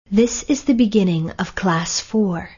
This is the beginning of Class 4.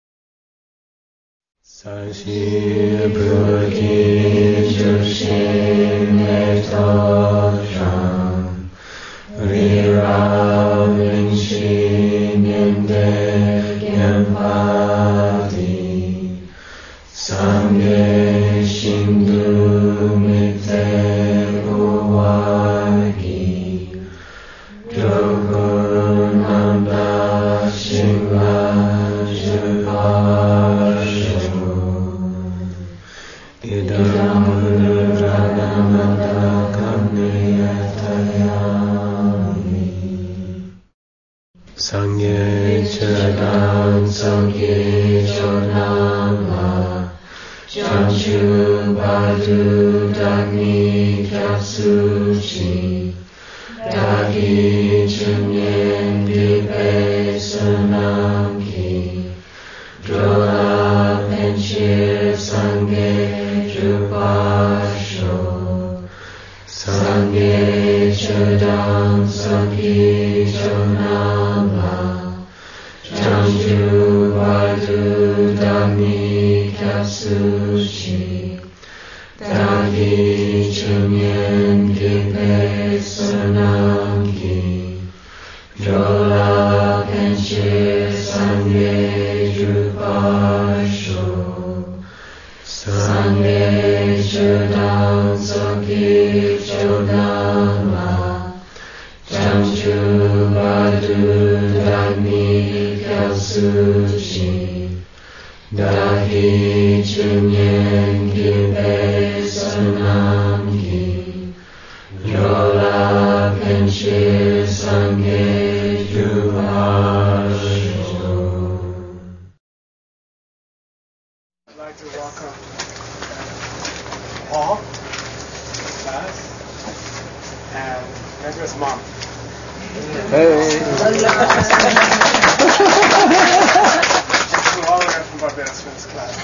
Sangye chadang sangye chodama Jamchu badu dagni kyatsuchi Dagi chunyen dipe sunamki Drola penchir sangye jupasho Sangye chadang sangye chodama Jamju Badu Dami Katsuchi Dagi Chunyen Gipe Sunamki Drola Penchir Sangye Jupasho Sangye Chodam Soki Chodama Jamju Badu Dami Katsuchi Dagi Chunyen Gipe Sunamki Drola Penchir Sangye Jupasho. I'd like to welcome Paul, class, and Medra's mom. Hey! All the way from Barbados for this class.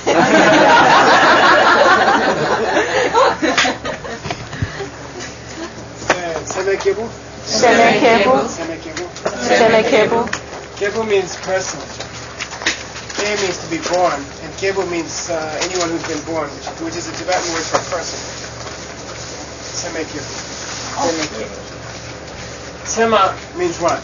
Seme Kibu? Seme Kibu. Seme Kibu. Seme Kibu. Kibu means person. Ke means to be born, and Kibu means anyone who's been born, which is a Tibetan word for person. Seme Kibu. Seme Kibu. Sema means what?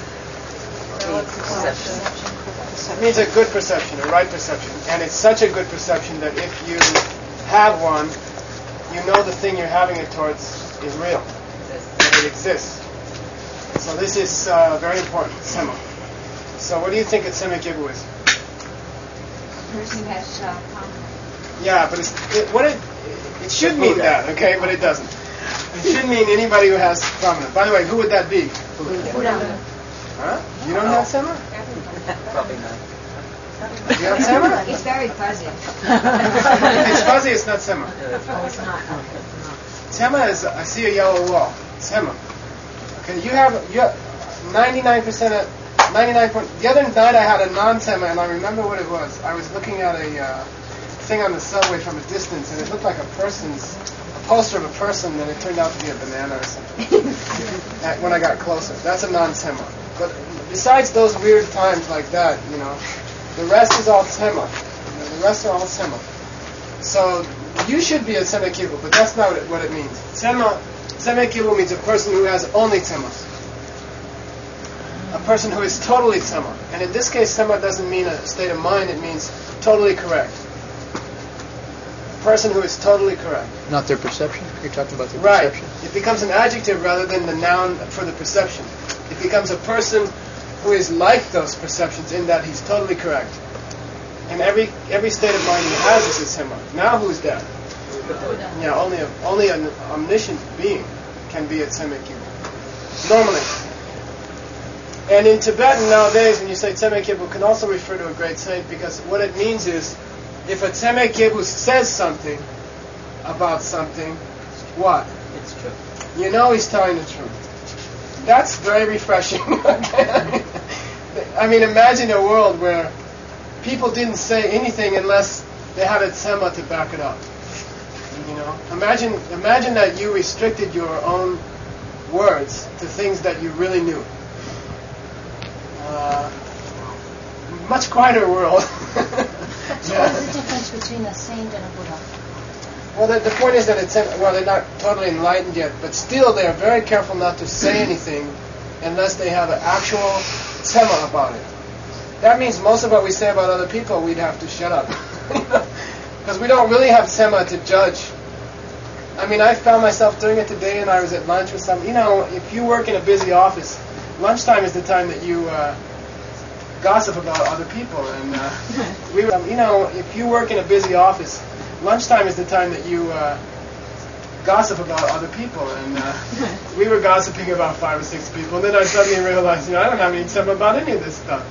It means a good perception, a right perception. And it's such a good perception that if you have one, you know the thing you're having it towards is real, that it exists. So this is very important, Sema. So what do you think a Sema Kibu is? Person has common. Yeah, but it should mean that, okay, but it doesn't. It should mean anybody who has prominent. By the way, who would that be? Buddha. Huh? You don't have Sema? Probably not. You have Sema? It's very fuzzy. It's fuzzy, it's not Sema. Oh, it's not. Sema is, I see a yellow wall. Sema. Okay, you have 99% of, 99. The other night I had a non-Sema, and I remember what it was. I was looking at a thing on the subway from a distance, and it looked like a poster of a person, and it turned out to be a banana or something. When I got closer. That's a non-Sema. But besides those weird times like that, the rest is all Sema. The rest are all Sema. So you should be a Sema Kibu, but that's not what it means. Sema Kibu means a person who has only Semas. A person who is totally Sema. And in this case, Sema doesn't mean a state of mind, it means totally correct. A person who is totally correct. Not their perception? You're talking about their Right. perception? It becomes an adjective rather than the noun for the perception. It becomes a person who is like those perceptions in that he's totally correct. And every state of mind he has is a Sema. Now who's that? Yeah, only an omniscient being can be a Sema Kibu. Normally. And in Tibetan nowadays, when you say Tseme Kibu, can also refer to a great saint, because what it means is, if a Tseme Kibu says something about something, what? It's true. You know he's telling the truth. That's very refreshing. I mean, imagine a world where people didn't say anything unless they had a Tsema to back it up. Imagine that you restricted your own words to things that you really knew. much quieter world. So what is the difference between a saint and a Buddha? Well, the point is that they're not totally enlightened yet, but still they are very careful not to say anything unless they have an actual tsema about it. That means most of what we say about other people, we'd have to shut up. Because we don't really have tsema to judge. I mean, I found myself doing it today, and I was at lunch with some. If you work in a busy office, lunchtime is the time that you gossip about other people. And if you work in a busy office, lunchtime is the time that you gossip about other people. And we were gossiping about 5 or 6 people, and then I suddenly realized, I don't have any tsema about any of this stuff.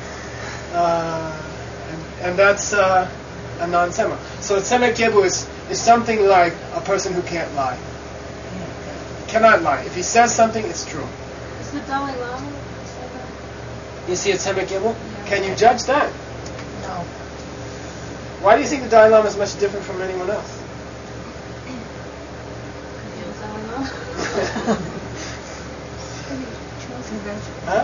And that's a non-tsema. So tsema kebu is something like a person who can't lie. Cannot lie. If he says something, it's true. Is the Dalai Lama? You see a tsema kebu? Can you judge that? No. Why do you think the Dalai Lama is much different from anyone else? Huh?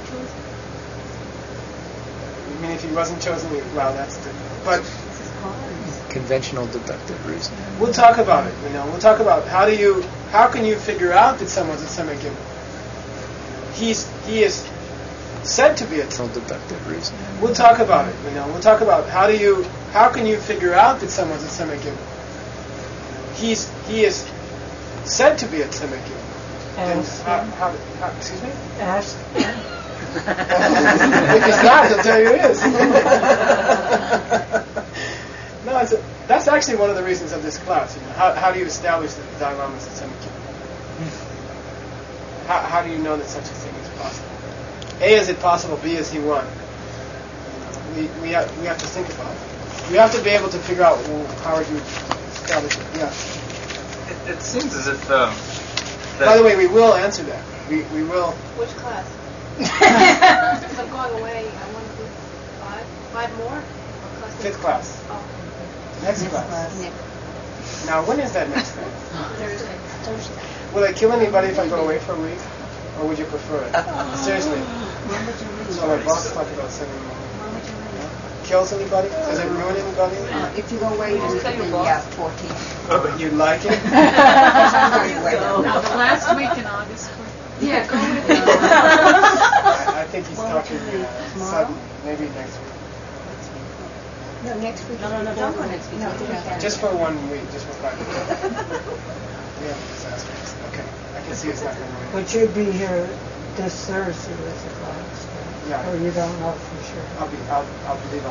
I mean, if he wasn't chosen, well, that's different. But Conventional deductive reasoning. we'll talk about it. We'll talk about how can you figure out that someone's a tsema kebu? He is said to be a tsema. Deductive reasoning. We'll talk about it. We'll talk about how can you figure out that someone's a tsema kebu? He is said to be a tsema kebu. And excuse me? Ask. If he's not, he'll tell you he is. No, that's actually one of the reasons of this class. How do you establish that the Dalai Lama is a tsema kebu? How do you know that such a thing is possible? A, is it possible? B, is he one? We have to think about it. We have to be able to figure out how would you establish it. Yeah. It seems as if. By the way, we will answer that. We will. Which class? Because I'm going away. I want to do 5 more? Or class 5th class. Oh, Next class. Now, when is that next class? Thursday. Will it kill anybody if I go away for a week? Or would you prefer it? Seriously. So my boss talked about sending me home. Kills anybody? Does it ruin anybody? If you go away, you leave the 14th. Oh, but you like it? No, the last week in August. Yeah, go with me. I think he's talking sudden, maybe next week. No, next week. No, don't go next week. No, Just for 1 week, just for 5 minutes. Yeah, disasters. Okay, I can see it's not going to ruin. But you'd be here this Thursday with the class, Yeah. or you don't know for sure. I'll believe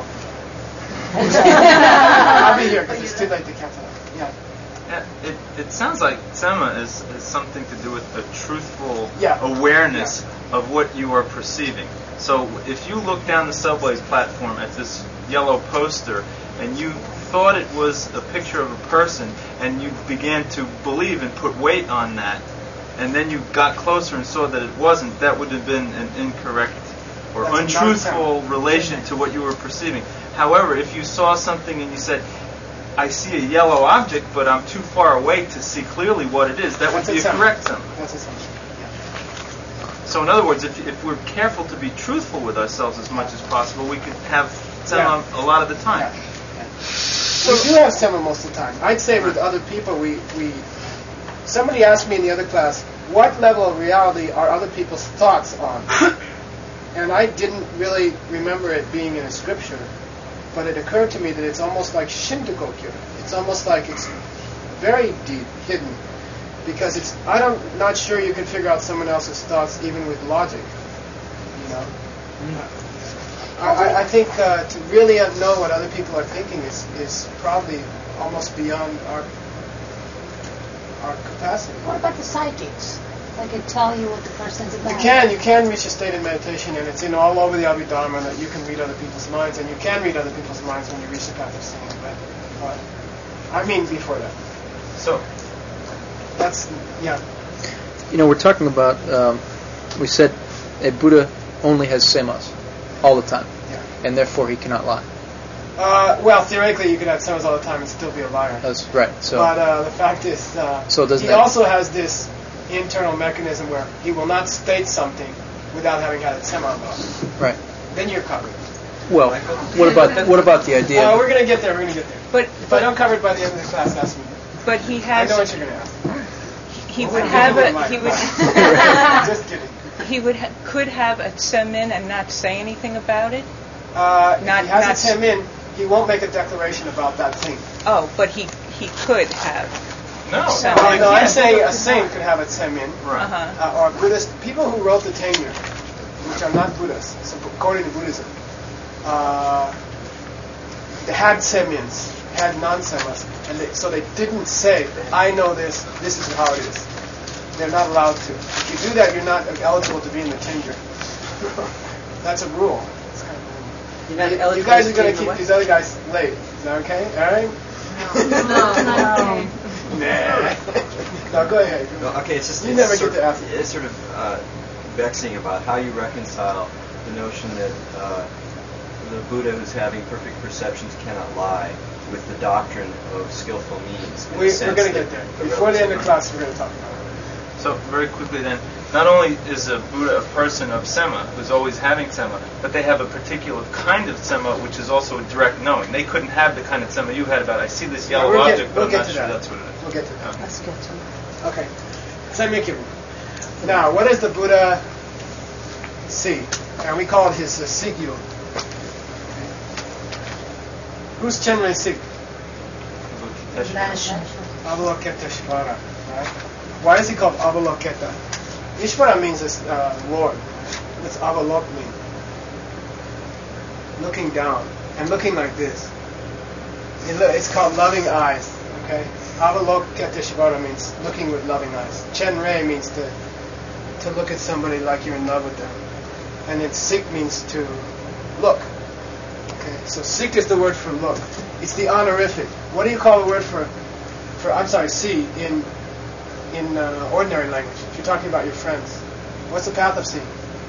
I'll be here because it's too late to cancel it. Yeah. Yeah, it sounds like tsema is something to do with a truthful Yeah. awareness of what you are perceiving. So if you look down the subway platform at this yellow poster and you thought it was a picture of a person and you began to believe and put weight on that, and then you got closer and saw that it wasn't, that would have been an incorrect or That's a untruthful non-tsema. relation to what you were perceiving. However, if you saw something and you said, I see a yellow object, but I'm too far away to see clearly what it is, that would That's be a tsema. correct tsema. That's assumption. Yeah. So in other words, if we're careful to be truthful with ourselves as much as possible, we could have tsema a lot of the time. Yeah. We do have tsema most of the time. I'd say with other people, we somebody asked me in the other class, what level of reality are other people's thoughts on? And I didn't really remember it being in a scripture, but it occurred to me that it's almost like Shinto-gokyo. It's almost like it's very deep, hidden, because I'm not sure you can figure out someone else's thoughts even with logic. I think to really know what other people are thinking is probably almost beyond our capacity. What about the psychics? They can tell you what the person's about. You can reach a state of meditation, and it's in all over the Abhidharma that you can read other people's minds, and you can read other people's minds when you reach the path of seeing. But I mean before that. So That's, yeah. We're talking about, we said a Buddha only has semas all the time, Yeah. and therefore he cannot lie. Well, theoretically, you could have semas all the time and still be a liar. That's right. So, But the fact is, So doesn't he that- also has this internal mechanism where he will not state something without having had a sema about it. right. Then you're covered. Well, what about the idea? We're going to get there. We're going to get there. But If I don't cover it by the end of the class, ask me. but he I has. know what you're going to ask. He would have a. He would. Just kidding. He could have a tzemin and not say anything about it. If he has a tzemin, he won't make a declaration about that thing. Oh, but he could have. No. So- No, I'm saying a saint could have a tzemin. Right. Or Buddhist people who wrote the Tengyur, which are not Buddhists, so according to Buddhism, they had tsemins, had non-tsemas, and so they didn't say, "I know this. This is how it is." They're not allowed to. If you do that, you're not eligible to be in the Tengyur. That's a rule. It's kind of You're not you eligible guys are to going be to in keep the these other guys late. Is that okay? All right? No. Nah. No, go ahead. No, okay, it's just You it's never sort get to ask. It's sort of vexing about how you reconcile the notion that the Buddha who's having perfect perceptions cannot lie with the doctrine of skillful means. We're going to get there. Before the end of class, we're going to talk about it. So very quickly then, not only is a Buddha a person of Sema, who's always having Sema, but they have a particular kind of Sema, which is also a direct knowing. They couldn't have the kind of Sema you had about, I see this yellow object, but I'm not sure that's what it is. We'll get to that. Let's get to it. Okay. Senmikyu. Now, what does the Buddha see? And we call it his Sigyu. Who's Chenrei Sig? Avalokiteshvara. Right? Why is he called Avalokita? Ishvara means Lord. What's Avalok mean? Looking down. And looking like this. It's called loving eyes. Okay? Avalokiteshvara means looking with loving eyes. Chenrei means to look at somebody like you're in love with them. And then Sig means to look. Okay? So Sig is the word for look. It's the honorific. What do you call the word for see in ordinary language? If you're talking about your friends, what's the path of see?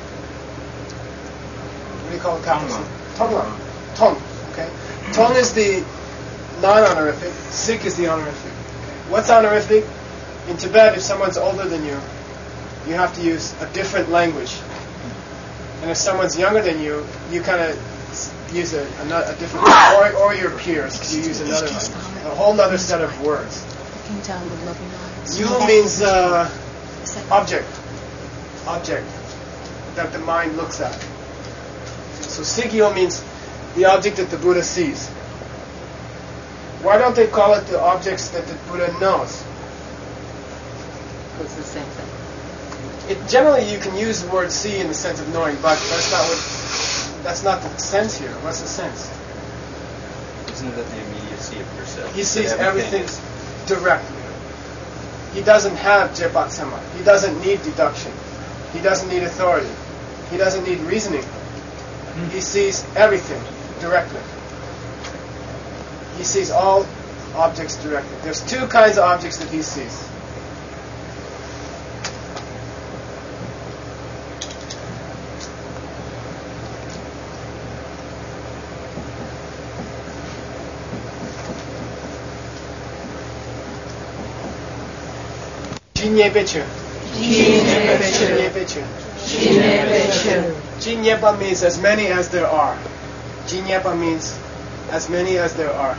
What do you call the path of see? Tonglang. Tong. Okay. Tong is the non-honorific. Sig is the honorific. Okay. What's honorific? In Tibet, if someone's older than you, you have to use a different language. And if someone's younger than you, you kind of use a different, or your peers, you use another language, a whole other set of words. Looking down with loving eyes. Yu means object that the mind looks at. So Sigyo means the object that the Buddha sees. Why don't they call it the objects that the Buddha knows? It's the same thing. Generally, you can use the word see in the sense of knowing, but that's not the sense here. What's the sense? Isn't that the immediacy of yourself? He sees That everything is- directly. He doesn't have Jepatsama. He doesn't need deduction. He doesn't need authority. He doesn't need reasoning. He sees everything directly. He sees all objects directly. There's two kinds of objects that he sees. Jinyebechu. Jinyepa means as many as there are. Jinyepa means as many as there are.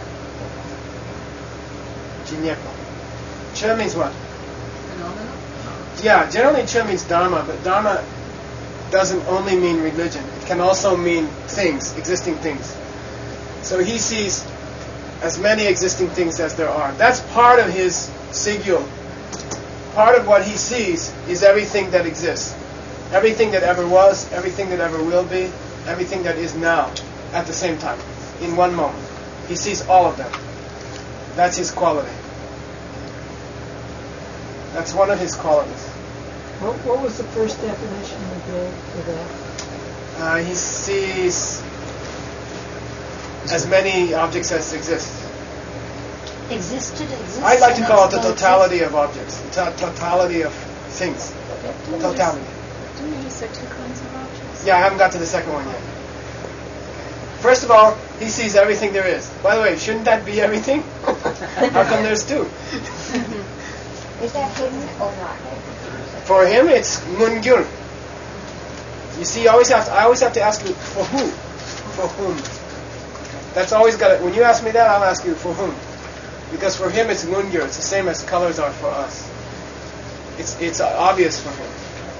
Jinyepa. Che means what? Phenomenal? Yeah, generally Che means Dharma, but Dharma doesn't only mean religion. It can also mean things, existing things. So he sees as many existing things as there are. That's part of his Sigyo. Part of what he sees is everything that exists. Everything that ever was, everything that ever will be, everything that is now, at the same time, in one moment. He sees all of them. That's his quality. That's one of his qualities. What was the first definition you gave for that? He sees as many objects as exist. Exists. I'd like to call it the totality of objects, totality of things. Totality. Didn't he say two kinds of objects? Yeah, I haven't got to the second one yet. First of all, he sees everything there is. By the way, shouldn't that be everything? How come there's two? Is that hidden or not? For him, it's mungyur. You see, I always have to ask you, for who? For whom? That's always got it. When you ask me that, I'll ask you for whom. Because for him it's Nungyo. It's the same as colors are for us. It's obvious for him.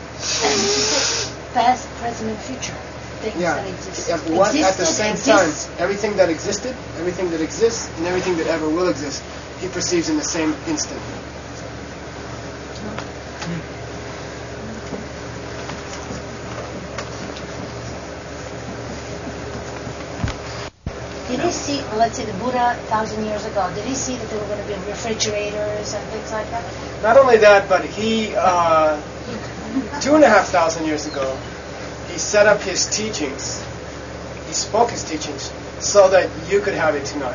Past, present, and future. Things that exist. At the same time, everything that existed, everything that exists, and everything that ever will exist, he perceives in the same instant. Did he see, let's say the Buddha 1,000 years ago, did he see that there were going to be refrigerators and things like that? Not only that, but he, 2,500 years ago, he set up his teachings, he spoke his teachings, so that you could have it tonight.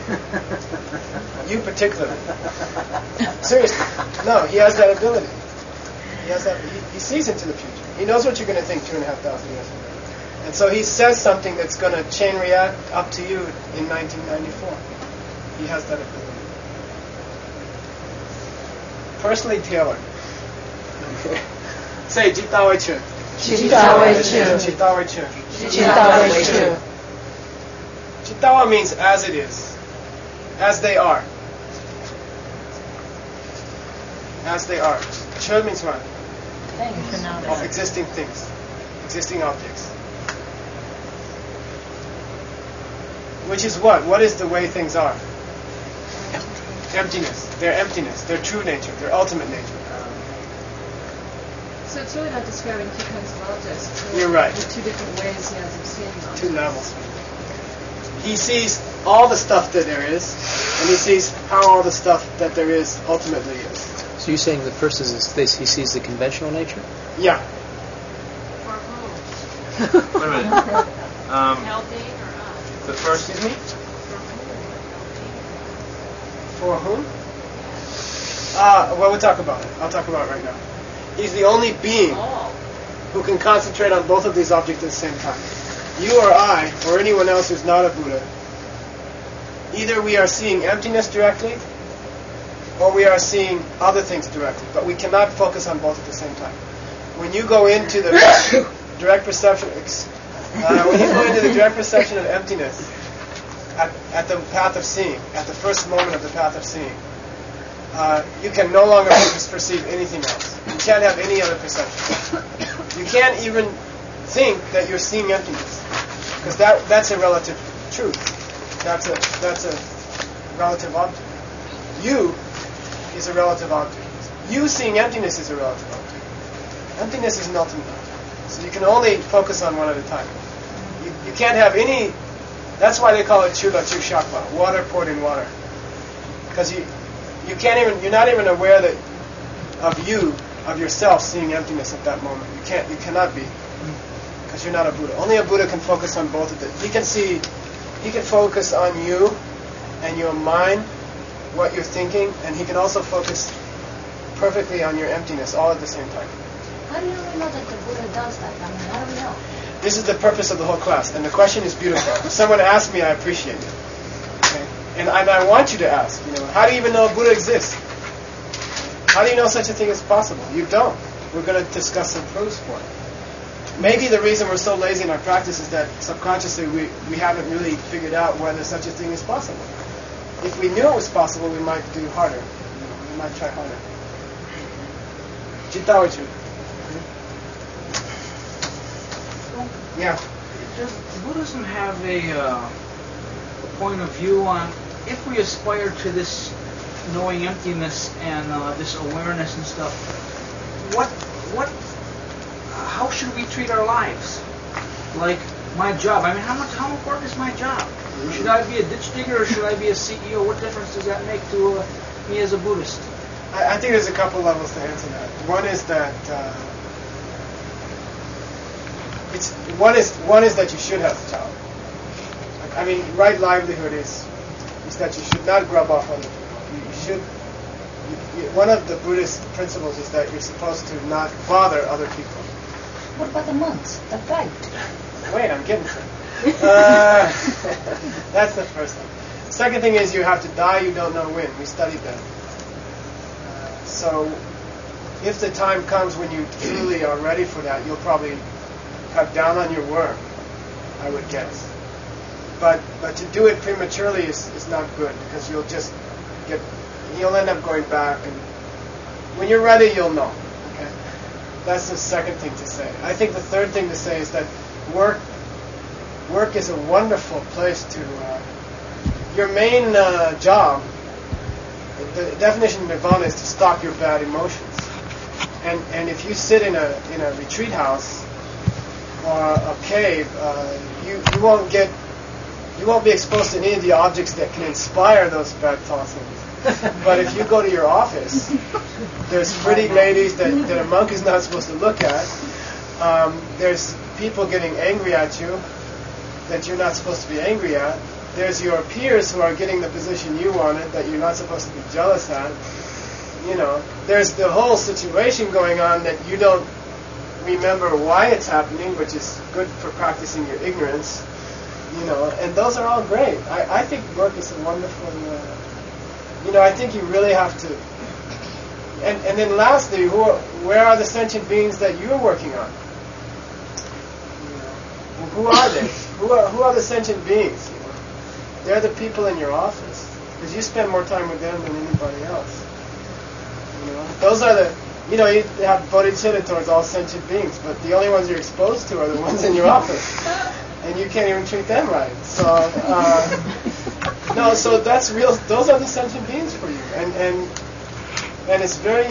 You particularly. Seriously. No, he has that ability. He has that. He sees into the future. He knows what you're going to think 2,500 years ago. And so he says something that's going to chain react up to you in 1994. He has that ability. Personally tailored. Say, Jitawai Chu. Jitawai Chu. Jitawai Chu. Jitawai Chu. Jitawa means as it is. As they are. As they are. Chu means what? Of existing things. Existing objects. Which is what? What is the way things are? Emptiness. Their emptiness. Their true nature. Their ultimate nature. So it's really not describing two kinds of objects. You're right. The two different ways he has of seeing them. Two levels. He sees all the stuff that there is, and he sees how all the stuff that there is ultimately is. So you're saying the first is he sees the conventional nature? Yeah. Wait a minute. Healthy or not? The first. Excuse me? For whom? Well, we'll talk about it. I'll talk about it right now. He's the only being who can concentrate on both of these objects at the same time. You or I, or anyone else who's not a Buddha, either we are seeing emptiness directly, or we are seeing other things directly, but we cannot focus on both at the same time. When you go into the direct perception, of emptiness, at the path of seeing, at the first moment of the path of seeing, you can no longer perceive anything else. You can't have any other perception. You can't even think that you're seeing emptiness, because that's a relative truth. That's a relative object. You is a relative object. You seeing emptiness is a relative object. Emptiness is an ultimate object. So you can only focus on one at a time. You can't have any. That's why they call it chula chu shakpa, water poured in water, because you can't even. You're not even aware that of yourself seeing emptiness at that moment. You cannot be, because you're not a Buddha. Only a Buddha can focus on both of them. He can focus on you and your mind, what you're thinking, and he can also focus perfectly on your emptiness all at the same time. How do you know that the Buddha does that? I mean, how do we know? This is the purpose of the whole class, and the question is beautiful. If someone asks me, I appreciate it. Okay? And I want you to ask, how do you even know a Buddha exists? How do you know such a thing is possible? You don't. We're going to discuss some proofs for it. Maybe the reason we're so lazy in our practice is that subconsciously we haven't really figured out whether such a thing is possible. If we knew it was possible, we might do harder. We might try harder. Jitawachu. Yeah. Does Buddhism have a point of view on if we aspire to this knowing emptiness and this awareness and stuff? How should we treat our lives? Like my job. I mean, how important is my job? Mm-hmm. Should I be a ditch digger or should I be a CEO? What difference does that make to me as a Buddhist? I think there's a couple levels to answer that. One is that one is that you should have a job. I mean, right livelihood is that you should not grub off other people. You should. One of the Buddhist principles is that you're supposed to not bother other people. What about the monks? The begged. Wait, I'm getting to it. That's the first thing. Second thing is you have to die, you don't know when. We studied that. So if the time comes when you truly are ready for that, you'll probably cut down on your work, I would guess. But to do it prematurely is not good, because you'll end up going back, and when you're ready, you'll know. Okay, that's the second thing to say. I think the third thing to say is that work is a wonderful place to. Your main job, the definition of nirvana is to stop your bad emotions, and if you sit in a retreat house or a cave, you won't be exposed to any of the objects that can inspire those bad thoughts. But if you go to your office, there's pretty ladies that a monk is not supposed to look at. There's people getting angry at you that you're not supposed to be angry at. There's your peers who are getting the position you wanted that you're not supposed to be jealous at. There's the whole situation going on that you don't remember why it's happening, which is good for practicing your ignorance. And those are all great. I think work is a wonderful. I think you really have to. And then lastly, where are the sentient beings that you're working on? Who are they? Who are the sentient beings? They're the people in your office, because you spend more time with them than anybody else. Those are the. You have bodhicitta towards all sentient beings, but the only ones you're exposed to are the ones in your office, and you can't even treat them right. So. No, so that's real. Those are the sentient beings for you, and it's very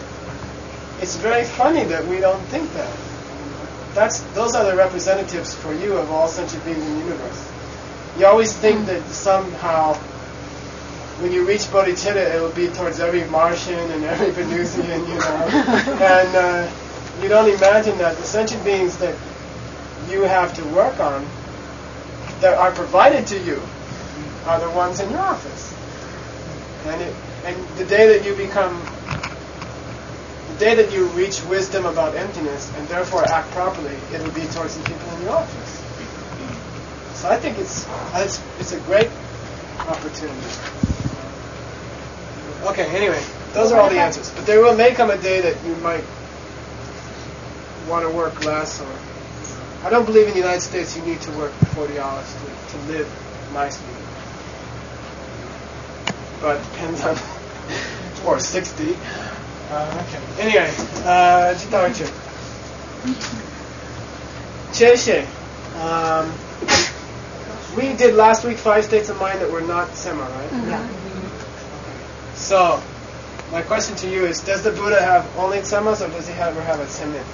funny that we don't think that. Those are the representatives for you of all sentient beings in the universe. You always think that somehow, when you reach bodhicitta, it will be towards every Martian and every Venusian, and you don't imagine that the sentient beings that you have to work on, that are provided to you, are the ones in your office. And the day that you reach wisdom about emptiness and therefore act properly, it will be towards the people in your office. So I think it's a great opportunity. Okay, anyway, those are all the answers. But there may come a day that you might want to work less, or I don't believe in the United States you need to work 40 hours to live nicely. But it depends on, or 60. Okay. Anyway, Jitawachu. Cheishe. We did last week 5 states of mind that were not sema, right? Mm-hmm. So, my question to you is, does the Buddha have only semas, or does he ever have a semin?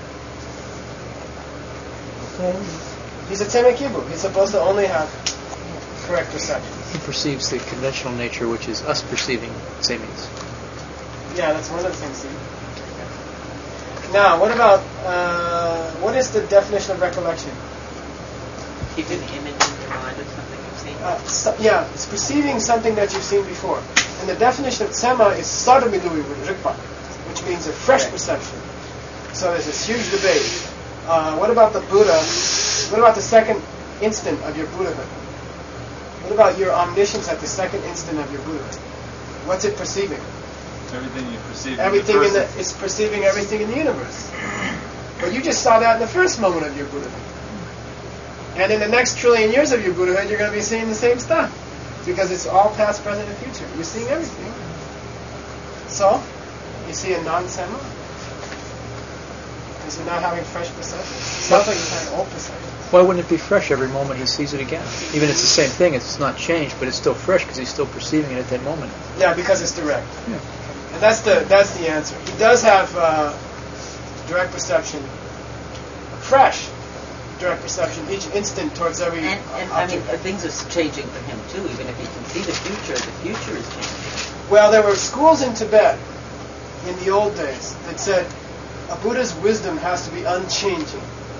He's a temekibu. He's supposed to only have correct perception. He perceives the conventional nature, which is us perceiving semis. Yeah, that's one of the things. Now, what about, what is the definition of recollection? Keep an image in your mind of something you've seen. It's perceiving something that you've seen before. And the definition of sema is saramidui rikpa, which means a fresh perception. So there's this huge debate. What about the Buddha? What about the second instant of your Buddhahood? What about your omniscience at the second instant of your Buddhahood? What's it perceiving? Everything you perceive. Everything it's perceiving everything in the universe. But you just saw that in the first moment of your Buddhahood. And in the next trillion years of your Buddhahood, you're going to be seeing the same stuff. Because it's all past, present, and future. You're seeing everything. So, you see a non-sema? Because you're not having fresh perception. It sounds like you're having old perception. Why wouldn't it be fresh every moment he sees it again? Even if it's the same thing, it's not changed, but it's still fresh because he's still perceiving it at that moment. Yeah, because it's direct. Yeah. And that's the answer. He does have direct perception, fresh direct perception, each instant towards every and object. I mean, things are changing for him too. Even if he can see the future is changing. Well, there were schools in Tibet in the old days that said a Buddha's wisdom has to be unchanging.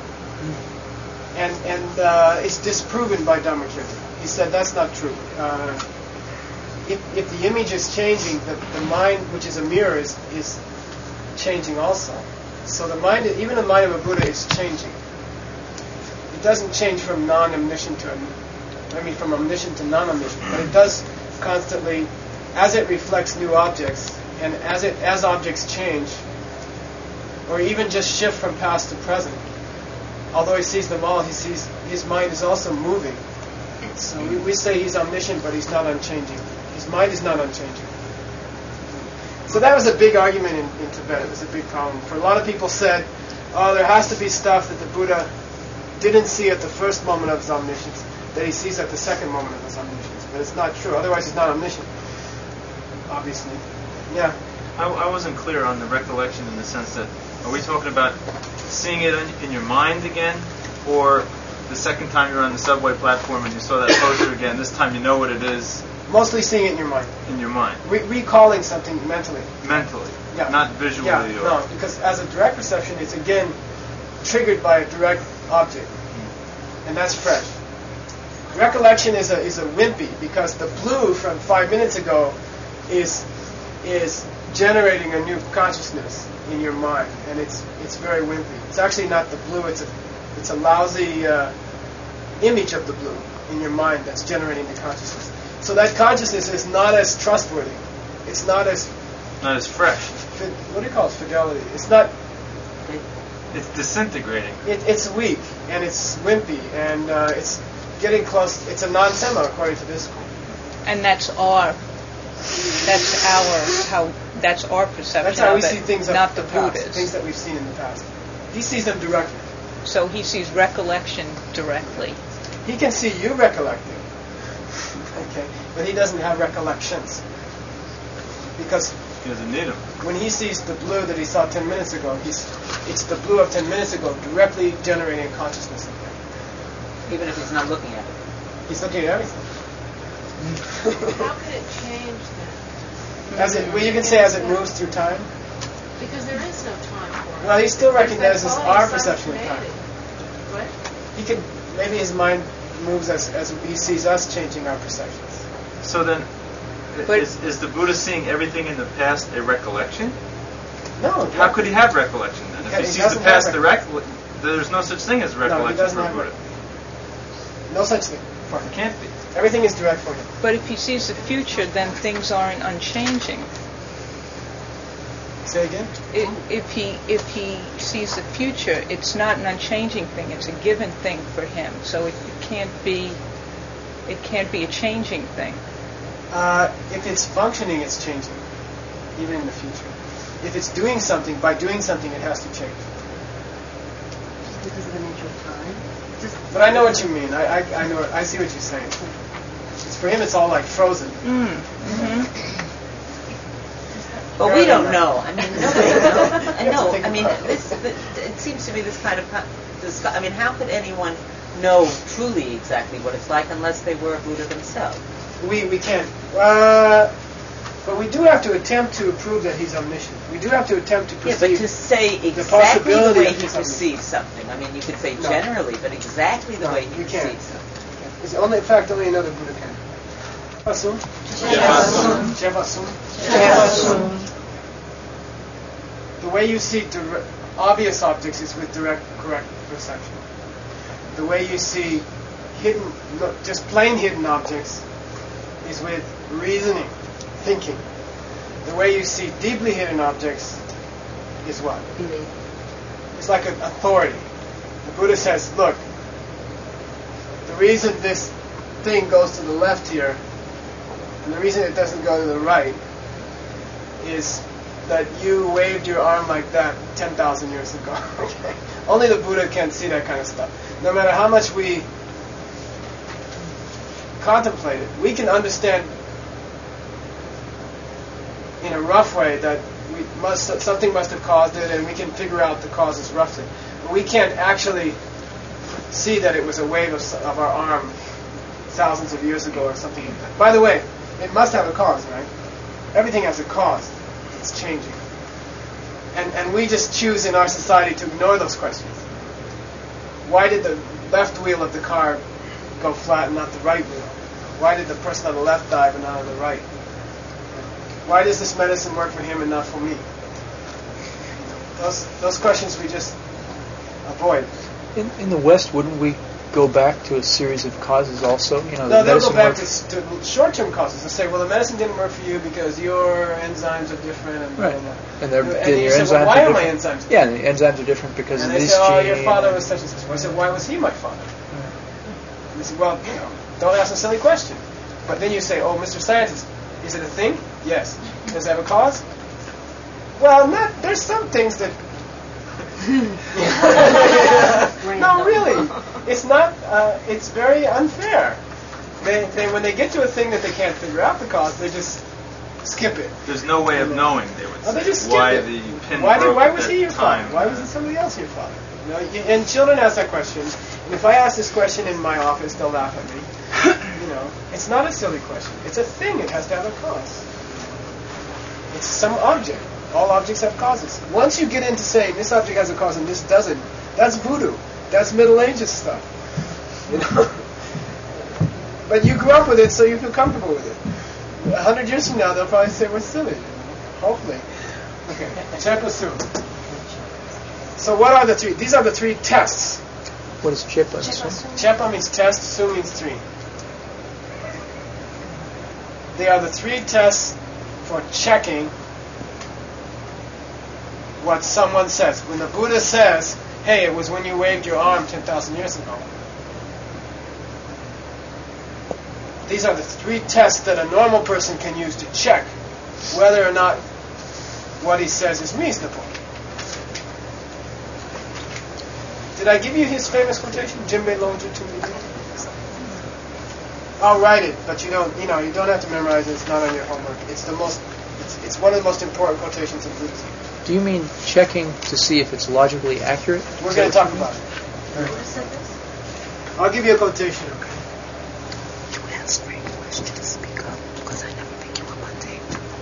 And it's disproven by Dhammakirti. He said that's not true. If the image is changing, the mind, which is a mirror, is changing also. So the mind, even the mind of a Buddha, is changing. It doesn't change from non-omniscient from omniscient to non-omniscient, but it does constantly, as it reflects new objects, and as objects change, or even just shift from past to present. Although he sees them all, his mind is also moving. So we say he's omniscient, but he's not unchanging. His mind is not unchanging. So that was a big argument in Tibet. It was a big problem. For a lot of people said, oh, there has to be stuff that the Buddha didn't see at the first moment of his omniscience that he sees at the second moment of his omniscience. But it's not true. Otherwise, he's not omniscient. Obviously. Yeah. I wasn't clear on the recollection in the sense that, are we talking about seeing it in your mind again, or the second time you were on the subway platform and you saw that poster again, this time you know what it is? Mostly seeing it in your mind. In your mind. Recalling something mentally. Mentally. Yeah. Not visually. Yeah, no, because as a direct perception, it's again triggered by a direct object. And that's fresh. Recollection is a wimpy, because the blue from 5 minutes ago is generating a new consciousness in your mind, and it's very wimpy. It's actually not the blue, it's a lousy image of the blue in your mind that's generating the consciousness. So that consciousness is not as trustworthy. It's not as fresh. What do you call it? Fidelity. It's not. It's disintegrating. It's weak and it's wimpy and it's getting close. It's a non-sema according to this school. And that's our perception. That's how we of it, see things not of the the past, Buddha's. things that we've seen in the past. He sees them directly. So he sees recollection directly. He can see you recollecting. Okay, but he doesn't have recollections because he doesn't need them. When he sees the blue that he saw 10 minutes ago, it's the blue of 10 minutes ago directly generating consciousness in him. Even if he's not looking at it. He's looking at everything. How could it change then? You can say as it moves through time. Because there is no time for it. Well, he still recognizes our perception of time. What? He can, maybe his mind moves as he sees us changing our perceptions. So then, is the Buddha seeing everything in the past a recollection? No. How could he have recollection then? If he sees the past directly, there's no such thing as recollection for a Buddha. No such thing for him. It can't be. Everything is direct for him. But if he sees the future, then things aren't unchanging. Say again? If he sees the future, it's not an unchanging thing. It's a given thing for him. So it can't be a changing thing. If it's functioning, it's changing, even in the future. If it's doing something, by doing something, it has to change. Because of the nature of time. But I know what you mean. I know. I see what you're saying. For him, it's all like frozen. But we don't know. I mean, nobody knows. No, I mean, it seems to me this kind of. I mean, how could anyone know truly exactly what it's like unless they were a Buddha themselves? We can't. But we do have to attempt to prove that he's omniscient. We do have to attempt to perceive. Yeah, but to say exactly the way he perceives something. I mean, you could say generally, but exactly the way he perceives something. It's only, in fact, only another Buddha can. Jevasum? Jevasum. The way you see obvious objects is with direct, correct perception. The way you see hidden, just plain hidden objects is with reasoning, thinking. The way you see deeply hidden objects is what? Belief. It's like an authority. The Buddha says, look, the reason this thing goes to the left here, and the reason it doesn't go to the right, is that you waved your arm like that 10,000 years ago. Okay? Only the Buddha can see that kind of stuff. No matter how much we contemplate it, we can understand in a rough way that something must have caused it, and we can figure out the causes roughly. But we can't actually see that it was a wave of our arm thousands of years ago or something like that. By the way, it must have a cause, right? Everything has a cause. It's changing. And we just choose in our society to ignore those questions. Why did the left wheel of the car go flat and not the right wheel? Why did the person on the left die but not on the right? Why does this medicine work for him and not for me? Those questions we just avoid. In the West, wouldn't we go back to a series of causes also? No, they'll go back to short-term causes and say, well, the medicine didn't work for you because your enzymes are different. And right. And your enzymes say, well, why are my enzymes different? Yeah, and the enzymes are different because and of they this say, gene. Your father was such and such. Well, I said, why was he my father? And they said, well, Don't ask a silly question. But then you say, oh, Mr. Scientist, is it a thing? Yes. Does it have a cause? Well, there's some things that... No, really. It's not, it's very unfair. They when they get to a thing that they can't figure out the cause, they just skip it. There's no way of knowing, they would say, they just skip why it. the pin Why broke was at he your that father? time. Why wasn't somebody else your father? You know, and children ask that question. And if I ask this question in my office, they'll laugh at me. You know, it's not a silly question. It's a thing. It has to have a cause. It's some object. All objects have causes. Once you get into saying this object has a cause and this doesn't, that's voodoo. That's Middle Ages stuff. You know. But you grew up with it, so you feel comfortable with it. 100 years from now, they'll probably say we're silly. Hopefully. Okay. Chepa Su. So what are the three? These are the three tests. What is Chepa Su? Chepa means test. Su means three. They are the three tests for checking what someone says. When the Buddha says, hey, it was when you waved your arm 10,000 years ago. These are the three tests that a normal person can use to check whether or not what he says is reasonable. Did I give you his famous quotation? Jinbei Longzhi Tumbi? I'll write it, but you don't have to memorize it. It's not on your homework. It's one of the most important quotations in Buddhism. Do you mean checking to see if it's logically accurate? We're going to talk about it. I'll give you a quotation. You asked great questions. Speak up, because I never pick you up on tape.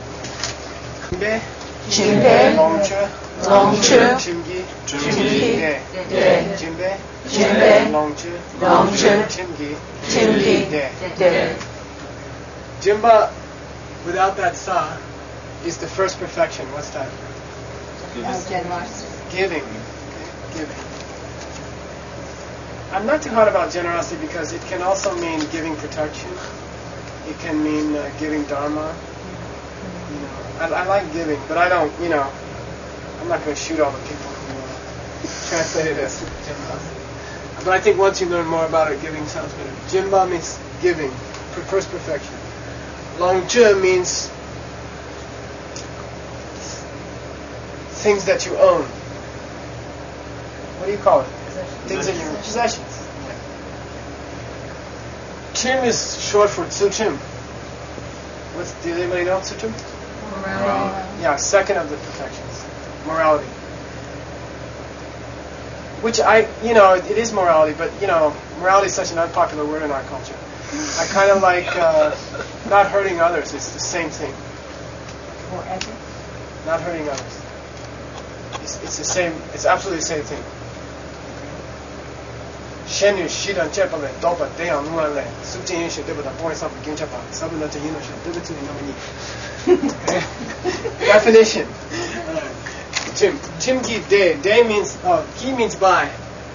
Jinbei Longzhi Chimgi De Jinbei Longzhi Chimgi De. Jimba, without that sa, is the first perfection. What's that? Generosity. Giving. Giving. I'm not too hard about generosity because it can also mean giving protection. It can mean giving dharma. You know, I like giving, but I don't. I'm not going to shoot all the people who translate it as Jimba. But I think once you learn more about it, giving sounds better. Jimba means giving, first perfection. Longzhi means things that you own. What do you call it? Things in your possessions. Chim is short for Tsuchim. Did anybody know Tsuchim? Morality. Yeah, second of the perfections. Morality. Which it is morality, but morality is such an unpopular word in our culture. I kind of like not hurting others. It's the same thing. Not hurting others. It's the same. It's absolutely the same thing. Shenu shidan chepale dopa deyan nuale subjin yin shi deba da boy sabu gin chapa sabu na yin shi deba tu ni. Definition. Chimgi de. De means ki means by.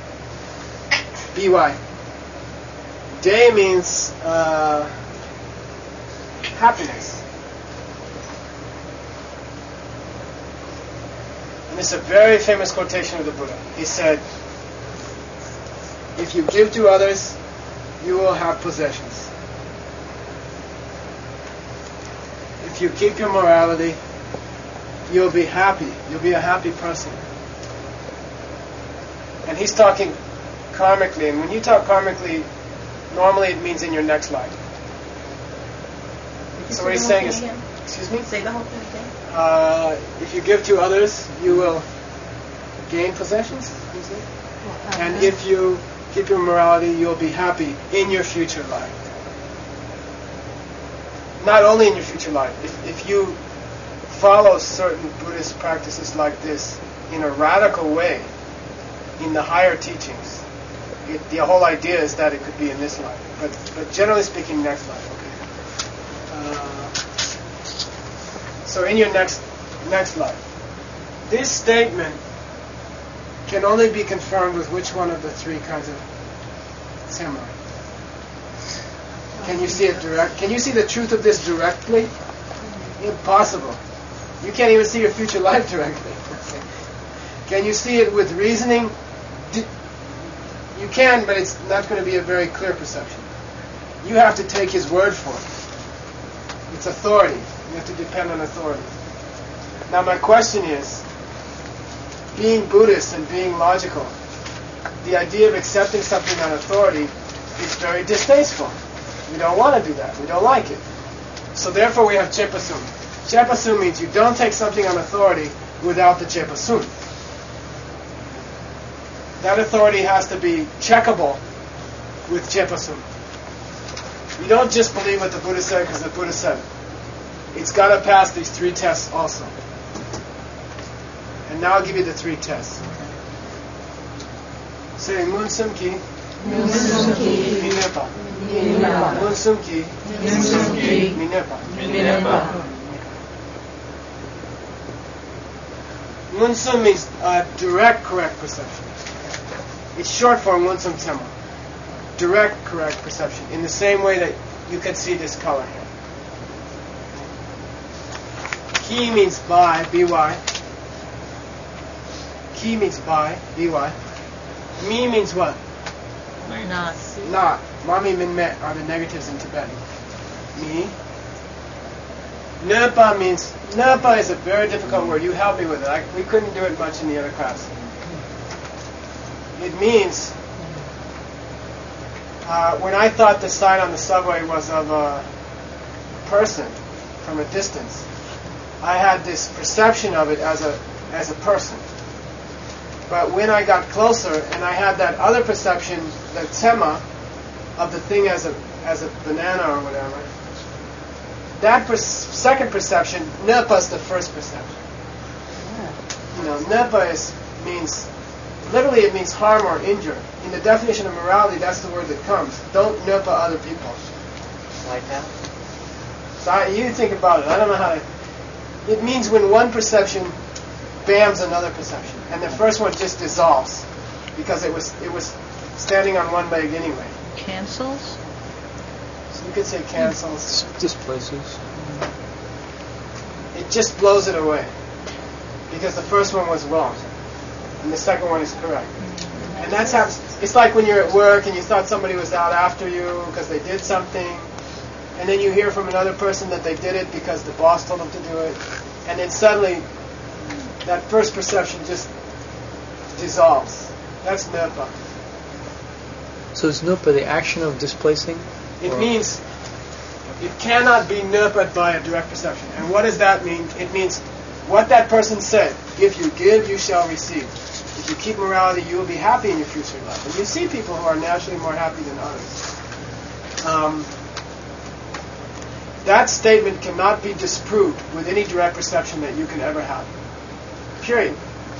By. De means happiness. And it's a very famous quotation of the Buddha. He said, if you give to others, you will have possessions. If you keep your morality, you'll be happy. You'll be a happy person. And he's talking karmically. And when you talk karmically, normally it means in your next life. So what he's saying is... Excuse me? Say the whole thing again. If you give to others, you will gain possessions. And if you keep your morality, you'll be happy in your future life. Not only in your future life. If you follow certain Buddhist practices like this in a radical way, in the higher teachings, the whole idea is that it could be in this life. But generally speaking, next life. So in your next life. This statement can only be confirmed with which one of the three kinds of samurai? Can you see it direct? Can you see the truth of this directly? Impossible. You can't even see your future life directly. Can you see it with reasoning? You can, but it's not going to be a very clear perception. you have to take his word for it. It's authority. You have to depend on authority. Now my question is, being Buddhist and being logical, the idea of accepting something on authority is very distasteful. We don't want to do that. We don't like it. So therefore we have Chepasum. Chepasum means you don't take something on authority without the Chepasum. That authority has to be checkable with Chepasum. You don't just believe what the Buddha said because the Buddha said it. It's got to pass these 3 tests also. And now I'll give you the 3 tests. Say Munsum Ki. Munsum Ki. Minepa. Minepa. Munsum Ki. Munsum Ki. Minepa. Minepa. Munsum means direct, correct perception. It's short for Munsum Tema. Direct, correct perception. In the same way that you can see this color here. Ki means by, by. Ki means by, by. Mi means what? Not. Not. Mami min met are the negatives in Tibetan. Mi. Nerpa means, nerpa is a very difficult word. You help me with it. We couldn't do it much in the other class. It means, when I thought the sign on the subway was of a person from a distance, I had this perception of it as a person. But when I got closer and I had that other perception, the tema of the thing as a banana or whatever, that second perception, nerpa is the first perception. Nerpa means, literally it means harm or injure. In the definition of morality, that's the word that comes. Don't nerpa other people. Like that? So you think about it. I don't know how to... It means when one perception bams another perception, and the first one just dissolves because it was standing on one leg anyway. Cancels? So you could say cancels. Displaces. It just blows it away because the first one was wrong and the second one is correct. And that's how it's like when you're at work and you thought somebody was out after you because they did something, and then you hear from another person that they did it because the boss told them to do it, and then suddenly that first perception just dissolves. That's nerpa. So is nerpa the action of displacing? It means it cannot be nerped by a direct perception. And what does that mean? It means what that person said. If you give, you shall receive. If you keep morality, you will be happy in your future life. And you see people who are naturally more happy than others. That statement cannot be disproved with any direct perception that you can ever have. Period.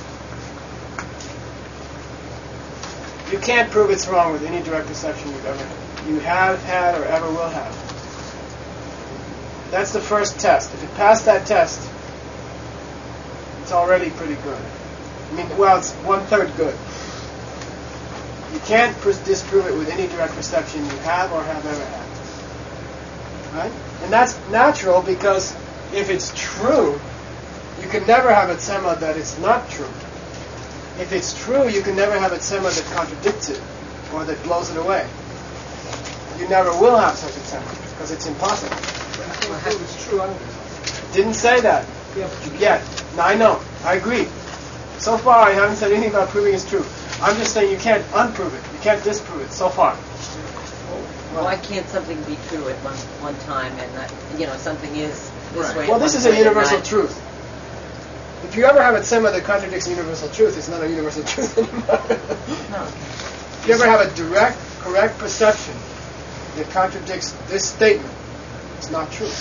You can't prove it's wrong with any direct perception you have had or ever will have. That's the first test. If you pass that test, it's already pretty good. It's 1/3 good. You can't disprove it with any direct perception you have or have ever had. Right? And that's natural because if it's true, you can never have a tsema that it's not true. If it's true, you can never have a tsema that contradicts it or that blows it away. You never will have such a tsema because it's impossible. It's true. Didn't say that yet. Now I know. I agree. So far, I haven't said anything about proving it's true. I'm just saying you can't unprove it. You can't disprove it. So far. Why can't something be true at one time and that, something is this way? Well, this is a universal truth. If you ever have a tsema that contradicts universal truth, it's not a universal truth anymore. No. If you ever have a direct, correct perception that contradicts this statement, it's not true.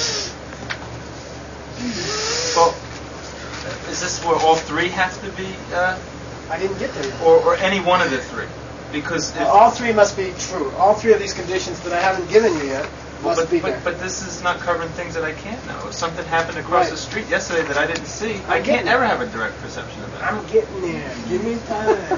Well, is this where all 3 have to be? I didn't get there yet. Or any one of the 3? Because all 3 must be true. All 3 of these conditions that I haven't given you yet must be there. But this is not covering things that I can't know. If something happened across the street yesterday that I didn't see, I can't ever have a direct perception of that. I'm getting there. Give me time.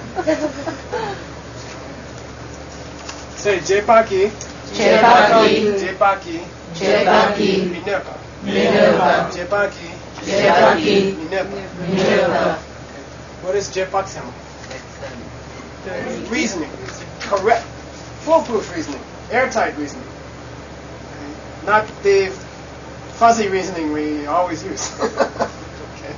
Say Jepaki. Jepaki. Jepaki. Jepaki. Minerva. Minerva. Jepaki. Jepaki. Minerva. Minerva. What is Jepaksema? Reasoning. Correct. Foolproof reasoning. Airtight reasoning. not the fuzzy reasoning we always use. Okay.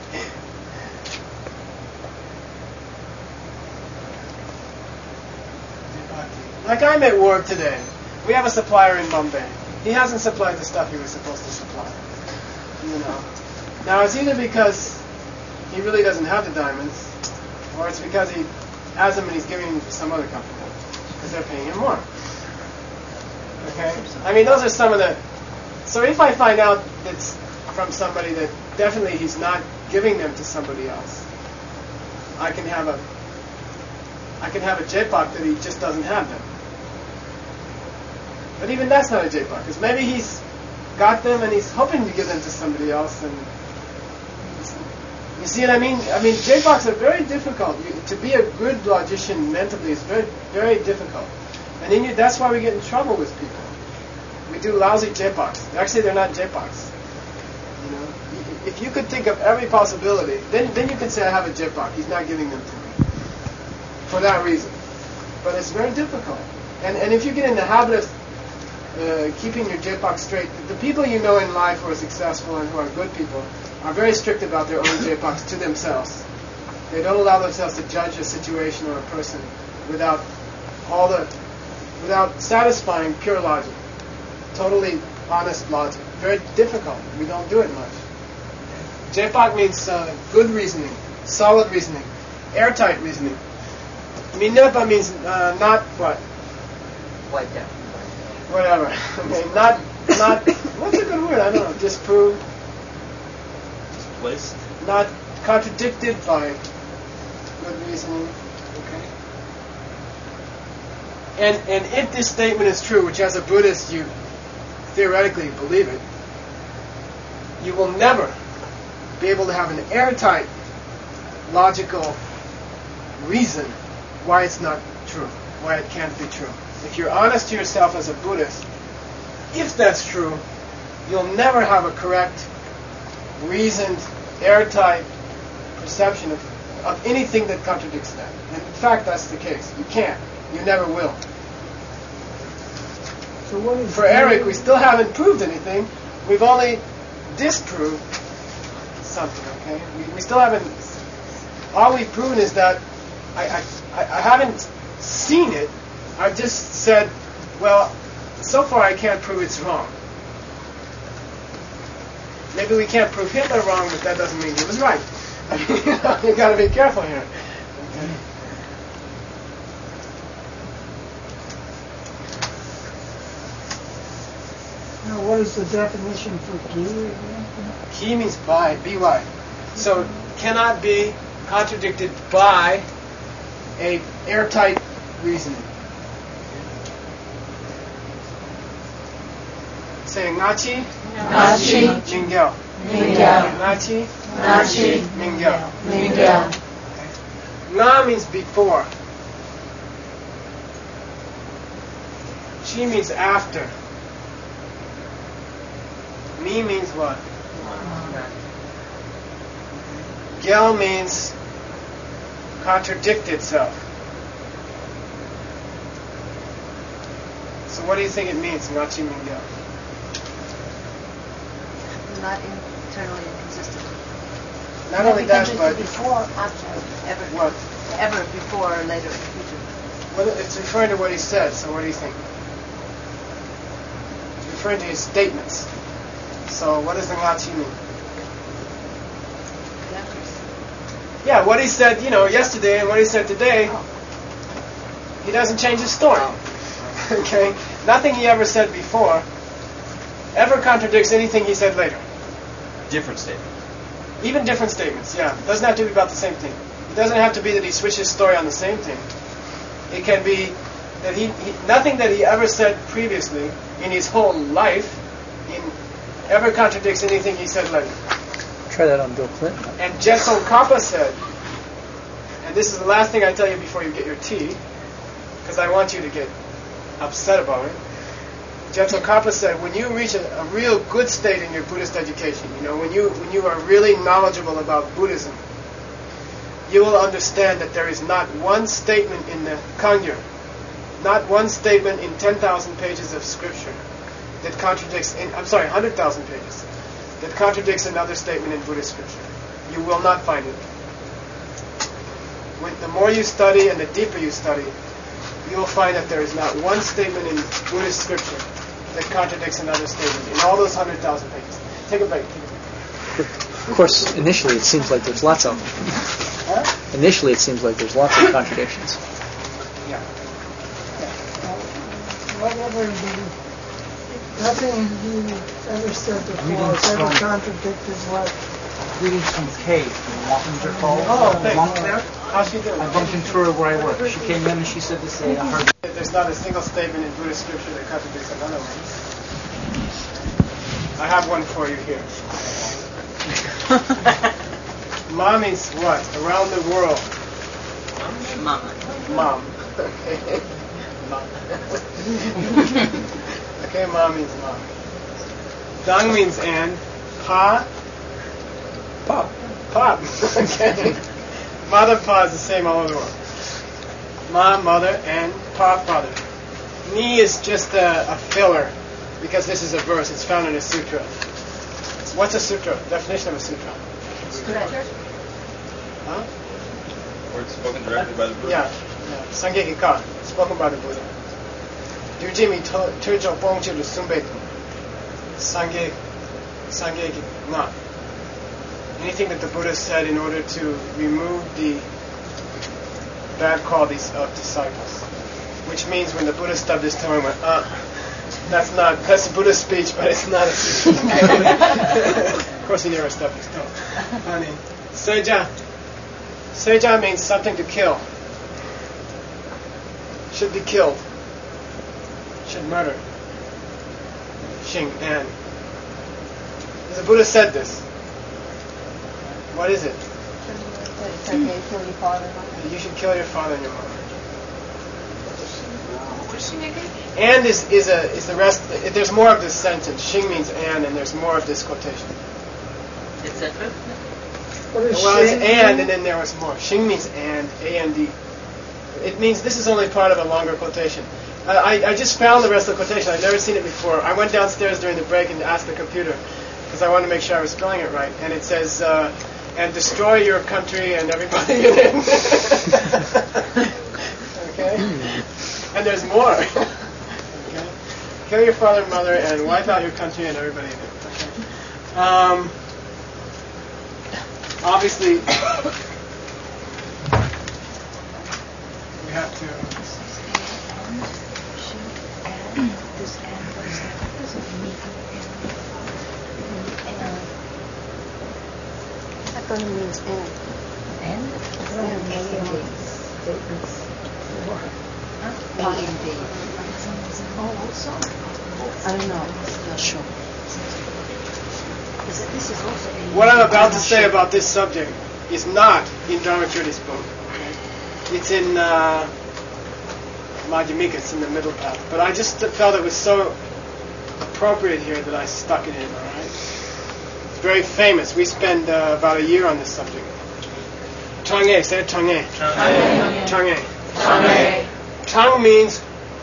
Like I'm at work today. We have a supplier in Bombay. He hasn't supplied the stuff he was supposed to supply. You know. Now it's either because he really doesn't have the diamonds, or it's because he has them and he's giving them to some other company because they're paying him more. Okay. I mean, those are some of the. So if I find out it's from somebody that definitely he's not giving them to somebody else, I can have a JPOC that he just doesn't have them. But even that's not a JPOC, because maybe he's got them and he's hoping to give them to somebody else. And you see what I mean? I mean, JPOCs are very difficult. To be a good logician mentally is very, very difficult. And then that's why we get in trouble with people. We do lousy JPOCs. Actually, they're not JPOCs. You know, if you could think of every possibility, then you could say I have a JPOC. He's not giving them to me for that reason. But it's very difficult. And if you get in the habit of keeping your JPOC straight, the people you know in life who are successful and who are good people are very strict about their own JPOCs to themselves. They don't allow themselves to judge a situation or a person without satisfying pure logic, totally honest logic. Very difficult. We don't do it much. JPOC means good reasoning, solid reasoning, airtight reasoning. Minepa means not what? Wiped out. Whatever. Okay, not. What's a good word? I don't know. Disproved. Displaced. Not contradicted by good reasoning. Okay. And if this statement is true, which as a Buddhist you theoretically believe it, you will never be able to have an airtight, logical reason why it's not true, why it can't be true. If you're honest to yourself as a Buddhist, if that's true, you'll never have a correct, reasoned, airtight perception of anything that contradicts that. And in fact, that's the case. You can't. You never will. So what is For Eric, we still haven't proved anything. We've only disproved something, okay? We still haven't... All we've proven is that I haven't seen it. I've just said, well, so far I can't prove it's wrong. Maybe we can't prove Hitler wrong, but that doesn't mean he was right. I mean, you got to be careful here. Okay. Now, what is the definition for ki? Ki means by, by. So cannot be contradicted by a airtight reasoning. Say Nachi, Mingyo. Nachi, Mingyo. Na means before. Chi means after. Mi means what? Gyal means contradict itself. So what do you think it means, Nachi Mingyo? Not internally inconsistent. Not only that, but before, after. Ever. What? Ever, before, or later, in the future. Well, it's referring to what he said, so what do you think? It's referring to his statements. So what does the Ngachi mean? Yeah, what he said, yesterday and what he said today, he doesn't change his story. Okay? Nothing he ever said before ever contradicts anything he said later. Different statement. Even different statements, yeah. It doesn't have to be about the same thing. It doesn't have to be that he switched his story on the same thing. It can be that nothing that he ever said previously in his whole life ever contradicts anything he said later. Try that on Bill Clinton. And Jetson Kappa said, and this is the last thing I tell you before you get your tea, because I want you to get upset about it. Jetson Kappa said, when you reach a real good state in your Buddhist education, when you are really knowledgeable about Buddhism, you will understand that there is not one statement in the Kagyu, not one statement in 10,000 pages of scripture that contradicts, 100,000 pages, that contradicts another statement in Buddhist scripture. You will not find it. The more you study and the deeper you study, you will find that there is not one statement in Buddhist scripture that contradicts another statement in all those 100,000 pages. Take a break. Of course, initially it seems like there's lots of them. Huh? Initially it seems like there's lots of contradictions. Yeah. Whatever nothing you ever said before has ever contradicted what. Greetings from Kay from Wappinger Falls. Oh, thanks. Monk there. How's she doing? I bumped into her where I work. She came in and she said to say, I heard. There's not a single statement in Buddhist scripture that contradicts another one. I have one for you here. Ma means what? Around the world. Mom. Mom. Okay. Mom. Okay, Ma means mom. Dang means and. Pa. Pop. Pop. Okay. Mother, pa is the same all over the world. Ma, mother, and pa, father. Ni is just a filler because this is a verse. It's found in a sutra. What's a sutra? Definition of a sutra. Scripture. Huh? Words spoken directly by the Buddha. Yeah. Sangekika, spoken by the Buddha. Dujimi Turjo Bongchilu Sumbetu. Sangekika. Anything that the Buddha said in order to remove the bad qualities of disciples. Which means when the Buddha stubbed his toe and went, that's the Buddha's speech, but it's not a sutra. Of course he never stubbed his toe. Seja. Seja means something to kill. Should be killed. Should murder. Xing An. The Buddha said this. What is it? It's okay to kill your father and mother. You should kill your father and your mother. And is the rest. There's more of this sentence. Xing means and there's more of this quotation. Etc. Well, it's and then there was more. Xing means and, A-N-D. It means this is only part of a longer quotation. I just found the rest of the quotation. I'd never seen it before. I went downstairs during the break and asked the computer because I wanted to make sure I was spelling it right. And it says, and destroy your country and everybody in it. Okay? And there's more. Okay? Kill your father and mother and wipe out your country and everybody in it. Okay? Obviously, we have to. That means and. And? Statements. A-N-D. Oh, also. I don't know. Not sure. This is also What I'm about to say about this subject is not in Dharmakirti's book. It's in Madhyamika. It's in the middle path. But I just felt it was so appropriate here that I stuck it in. All right. It's very famous. We spend about a year on this subject. Chang'e, say it, Chang'e. Chang'e. Chang'e. Chang means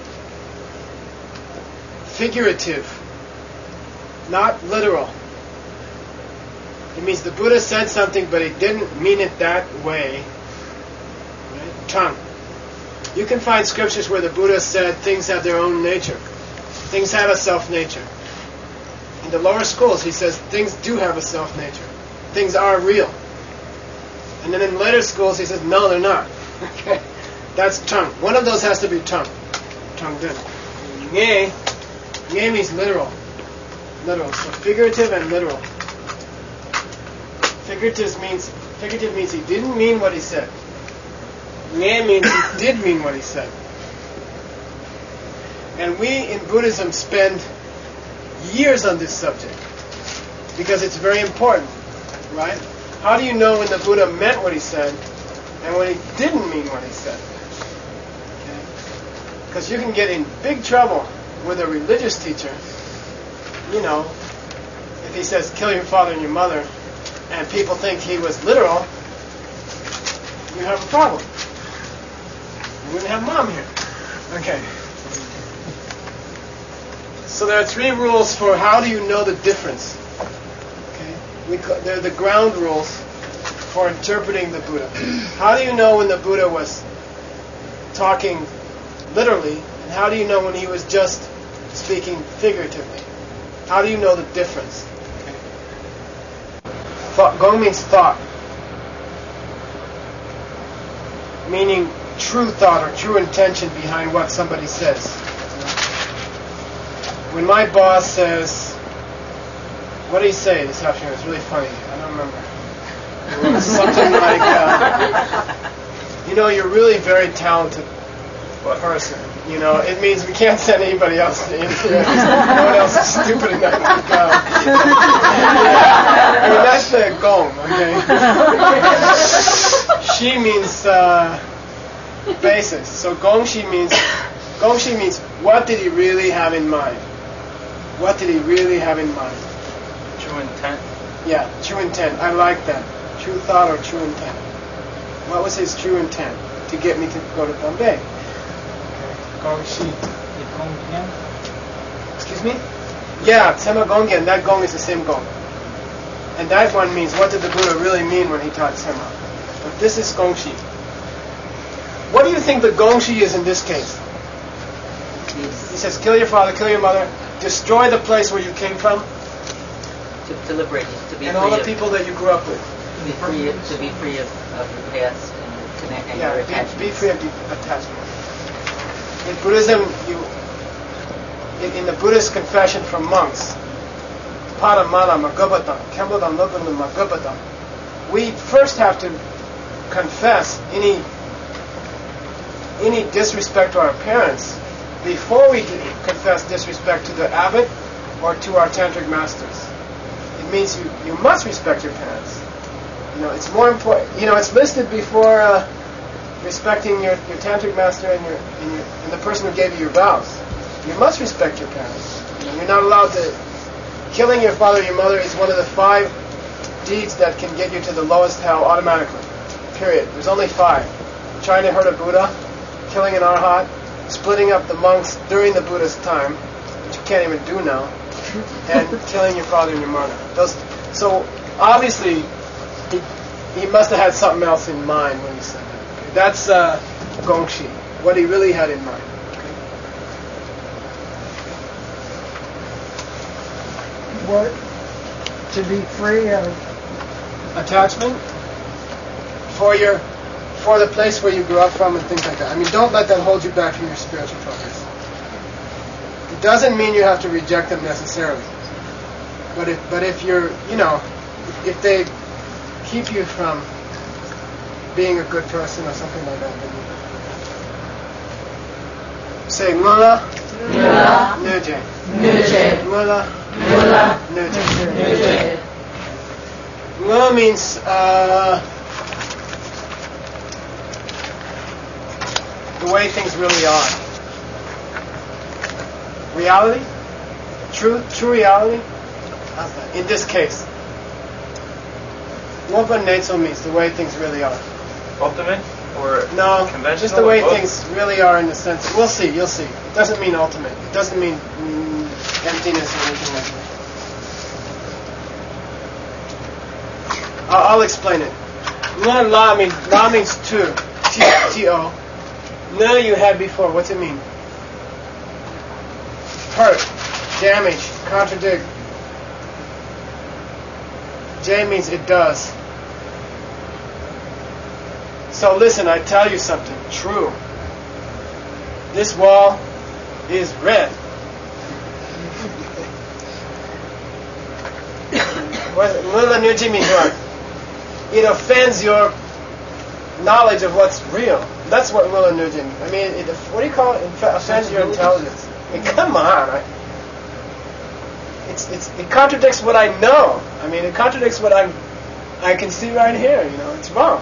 figurative, not literal. It means the Buddha said something, but he didn't mean it that way. Right? Chang. You can find scriptures where the Buddha said things have their own nature. Things have a self-nature. In the lower schools, he says things do have a self-nature. Things are real. And then in later schools, he says, no, they're not. Okay? That's Chang. One of those has to be Chang. Chang Din. Nge. Nge means literal. Literal. So figurative and literal. Figurative means he didn't mean what he said. Nge means he did mean what he said. And we in Buddhism spend years on this subject because it's very important, right? How do you know when the Buddha meant what he said and when he didn't mean what he said? Because you can get in big trouble with a religious teacher, if he says, kill your father and your mother, and people think he was literal, you have a problem. You wouldn't have mom here. Okay. So there are 3 rules for how do you know the difference. Okay, they're the ground rules for interpreting the Buddha. How do you know when the Buddha was talking literally, and how do you know when he was just speaking figuratively? How do you know the difference? Okay. Gong means thought, meaning true thought or true intention behind what somebody says. When my boss says, what did he say this afternoon? It was really funny. I don't remember. It was something like, you're really very talented person. It means we can't send anybody else to India. No one else is stupid enough to go. I mean, that's the gong, okay? Shi means basis. So gongshi means what did he really have in mind? What did he really have in mind? True intent? Yeah, true intent. I like that. True thought or true intent. What was his true intent? To get me to go to Bombay. Gongshi. Excuse me? Yeah, Tsema Gonggen. That gong is the same gong. And that one means what did the Buddha really mean when he taught Tsema? But this is gongshi. What do you think the gongshi is in this case? He says, kill your father, kill your mother, destroy the place where you came from, to liberate you, to be and free all the of, people that you grew up with. To be free of your past and connect and your attachments. Be free of attachment. In Buddhism, in the Buddhist confession from monks, Paramala Magabatam, Kembodam Lobandam Magabatam, we first have to confess any disrespect to our parents before we confess disrespect to the abbot or to our tantric masters. It means you must respect your parents. It's more important. It's listed before respecting your tantric master and the person who gave you your vows. You must respect your parents. You're not allowed to. Killing your father or your mother is one of the 5 deeds that can get you to the lowest hell automatically. Period. There's only 5. Trying to hurt a Buddha, killing an arhat, splitting up the monks during the Buddha's time, which you can't even do now, and killing your father and your mother. So obviously, he must have had something else in mind when he said that. Okay? That's gongshi, what he really had in mind. Okay? What? To be free of attachment for the place where you grew up from and things like that. I mean, don't let that hold you back from your spiritual progress. It doesn't mean you have to reject them necessarily. But if you're, if they keep you from being a good person or something like that, then say Mula, Nuje. Mula, Nuje. Mula means the way things really are. Reality? True reality? In this case. Lopa Netso means the way things really are. Ultimate? Or no, conventional? Just the way things really are in the sense. We'll see, you'll see. It doesn't mean ultimate. It doesn't mean emptiness or anything like that. I'll explain it. La means two. T-O. Na you had before. What's it mean? Hurt, damage, contradict. J means it does. So listen, I tell you something true. This wall is red. Mula Nuji means what? It offends your knowledge of what's real. That's what Mula Nuji means. I mean, what do you call it? Offends your intelligence. I mean, come on. It contradicts what I know. I mean, it contradicts what I can see right here. It's wrong.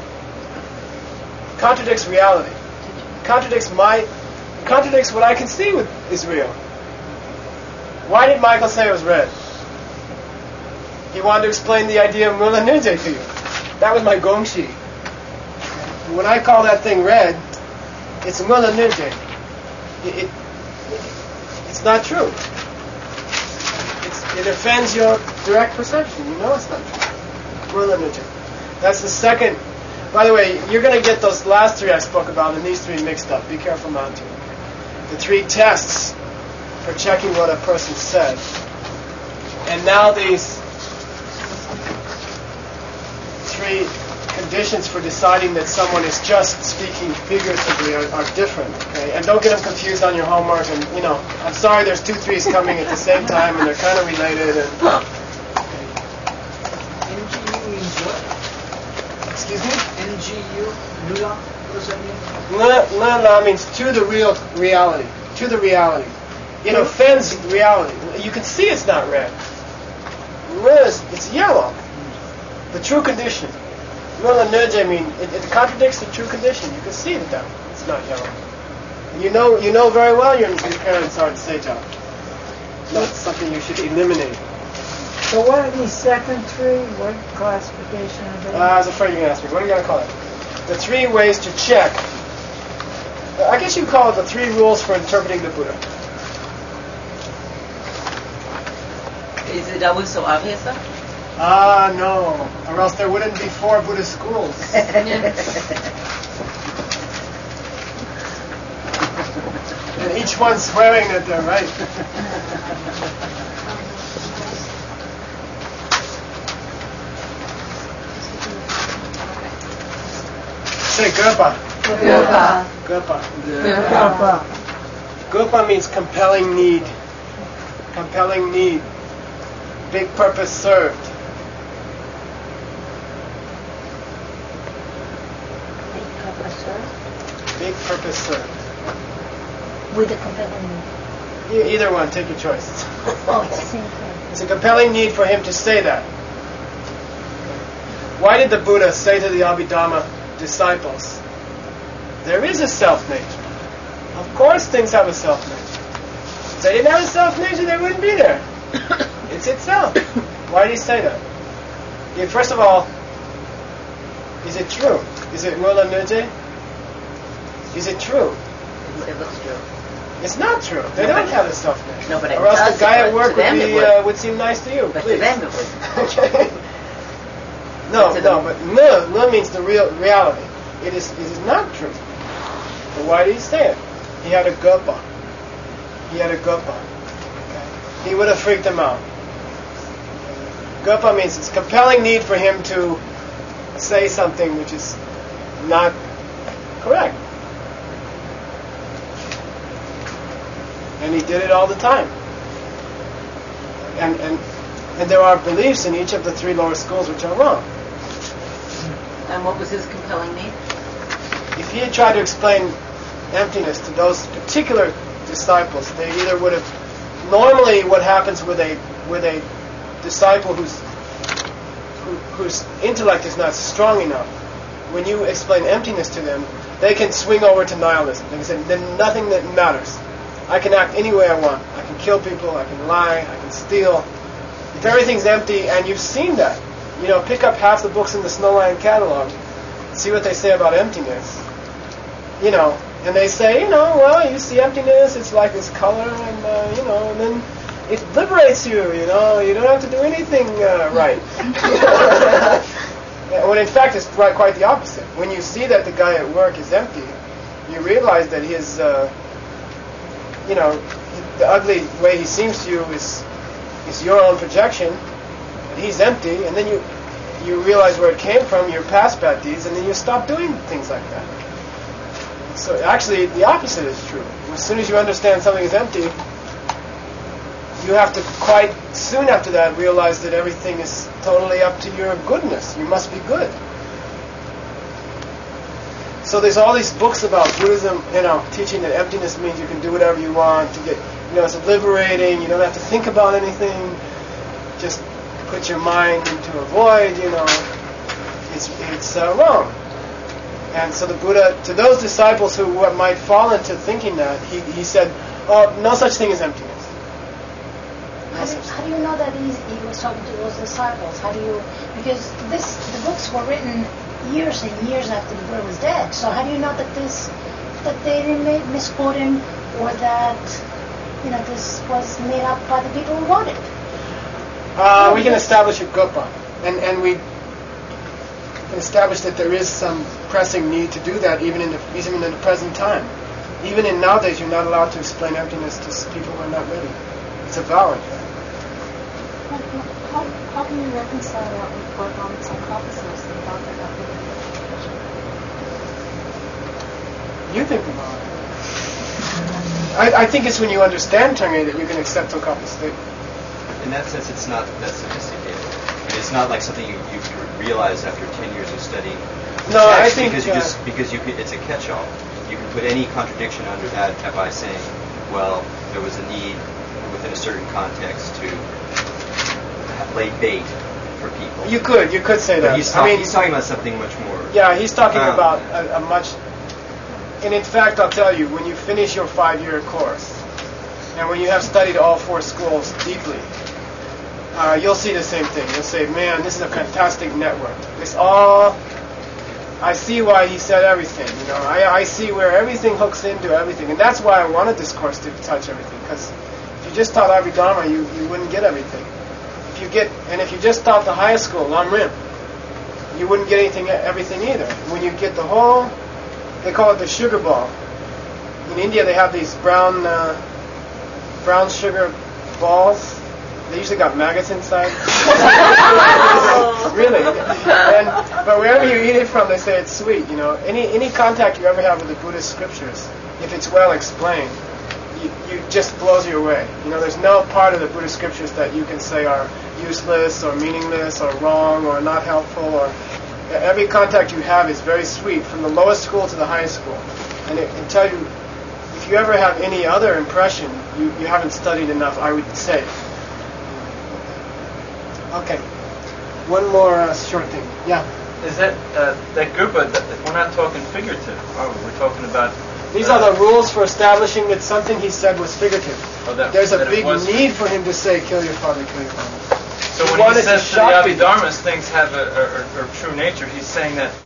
It contradicts reality. It contradicts what I can see is real. Why did Michael say it was red? He wanted to explain the idea of Mula Nuje to you. That was my gongshi. When I call that thing red, it's Mula Nuje. It's not true. It offends your direct perception. You know it's not true. Murla Nujja. That's the second. By the way, you're going to get those last three I spoke about and these three mixed up. Be careful not to. The three tests for checking what a person said. And now these three conditions for deciding that someone is just speaking figuratively are different. Okay? And don't get them confused on your homework. And I'm sorry, there's 2 threes coming at the same time, and they're kind of related. And, NGU means what? Excuse me? NGU, Nula. What does that mean? Nula means to the real reality. To the reality. It offends reality. You can see it's not red. It's yellow. The true condition. Murla Nujja means it contradicts the true condition. You can see that it's not yellow. And you know very well your parents aren't Sejong. That's something you should eliminate. So what are these second three? What classification are they? I was afraid you were going to ask me. What are you going to call it? The 3 ways to check. I guess you call it the 3 rules for interpreting the Buddha. Is it always so obvious, though? No. Or else there wouldn't be 4 Buddhist schools. And each one swearing that they're right. Say Gurpa. Gurpa. Gurpa means compelling need. Compelling need. Big purpose served. Big purpose served. With a compelling need. Either one, take your choice. Oh, it's the same thing. It's a compelling need for him to say that. Why did the Buddha say to the Abhidhamma disciples, there is a self-nature? Of course things have a self-nature. If they didn't have a self-nature, they wouldn't be there. It's itself. Why did he say that? First of all, is it true? Is it Murla Nujja? Is it true? It looks true. It's not true. They don't have a self-nature. No, but or else the guy at work would seem nice to you. But please. to them it would. Okay. No, but Murla means the real reality. It is not true. But why did he say it? He had a gurpa. Okay. He would have freaked him out. Gurpa means it's compelling need for him to say something which is not correct. And he did it all the time. And there are beliefs in each of the 3 lower schools which are wrong. And what was his compelling need? If he had tried to explain emptiness to those particular disciples, they either would have. Normally, what happens with a disciple whose intellect is not strong enough, when you explain emptiness to them, they can swing over to nihilism. They can say, "There's nothing that matters. I can act any way I want. I can kill people. I can lie. I can steal. If everything's empty," and you've seen that, pick up half the books in the Snowline catalog, see what they say about emptiness. And they say, well, you see emptiness, it's like this color, and, and then it liberates you, you don't have to do anything right. When in fact it's quite the opposite. When you see that the guy at work is empty, you realize that his, the ugly way he seems to you is your own projection, and he's empty, and then you realize where it came from, your past bad deeds, and then you stop doing things like that. So actually, the opposite is true. As soon as you understand something is empty, you have to quite soon after that realize that everything is totally up to your goodness. You must be good. So there's all these books about Buddhism, teaching that emptiness means you can do whatever you want. To get, it's liberating. You don't have to think about anything. Just put your mind into a void. It's wrong. And so the Buddha, to those disciples who might fall into thinking that, he said, "Oh, no such thing as emptiness." How do you know that he was talking to those disciples? Because the books were written years and years after the Buddha was dead. So how do you know that they didn't misquote him, or that this was made up by the people who wrote it? We can establish a gopa, and we can establish that there is some pressing need to do that even in the present time. Even in nowadays, you're not allowed to explain emptiness to people who are not ready. It's a valid fact. How can you reconcile that with what psychophysis about that? You think about it. I think it's when you understand Tengye that you can accept Tsongkapa state. In that sense, it's not that sophisticated. And it's not like something you realize after 10 years of studying. No, I think it's a catch-all. You can put any contradiction under that by saying, well, there was a need within a certain context to lay bait for people. You could say that. But he's talking about something much more. Yeah, he's talking about a much. And in fact, I'll tell you, when you finish your 5-year course, and when you have studied all 4 schools deeply, you'll see the same thing. You'll say, man, this is a fantastic network. I see why he said everything. I see where everything hooks into everything. And that's why I wanted this course to touch everything. Because if you just taught Abhidharma, you wouldn't get everything. If you just taught the highest school, Lamrim, you wouldn't get everything either. When you get the whole, they call it the sugar ball. In India, they have these brown sugar balls. They usually got maggots inside. Really. But wherever you eat it from, they say it's sweet. Any contact you ever have with the Buddhist scriptures, if it's well explained, you just blows you away. There's no part of the Buddhist scriptures that you can say are useless or meaningless or wrong or not helpful. Or every contact you have is very sweet, from the lowest school to the highest school. And it can tell you, if you ever have any other impression, you haven't studied enough, I would say. Okay. One more short thing. Yeah. Is that Gupa? We're not talking figurative. We're talking about. These are the rules for establishing that something he said was figurative. There's a big need for him to say, "Kill your father, kill your father." So when he says to the Abhidharmas, things have a true nature, he's saying that.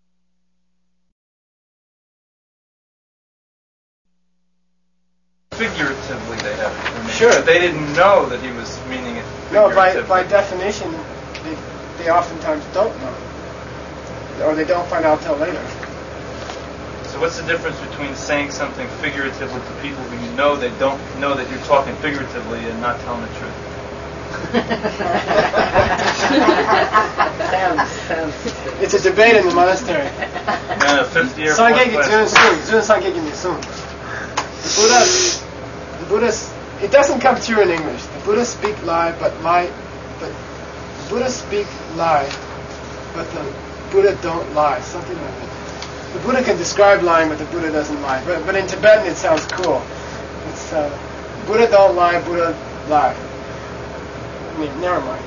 Figuratively, they have a true nature. Sure. But they didn't know that he was meaning it. No, by definition, they oftentimes don't know, or they don't find out till later. So what's the difference between saying something figuratively to people who you know they don't know that you're talking figuratively and not telling the truth? It's a debate in the monastery. 50-year The Buddhas, it doesn't come through in English. The Buddhas speak lie, but the Buddhas speak lie, but the Buddha don't lie. Something like that. The Buddha can describe lying, but the Buddha doesn't lie. But in Tibetan it sounds cool. It's Buddha don't lie, Buddha lie. I mean, never mind.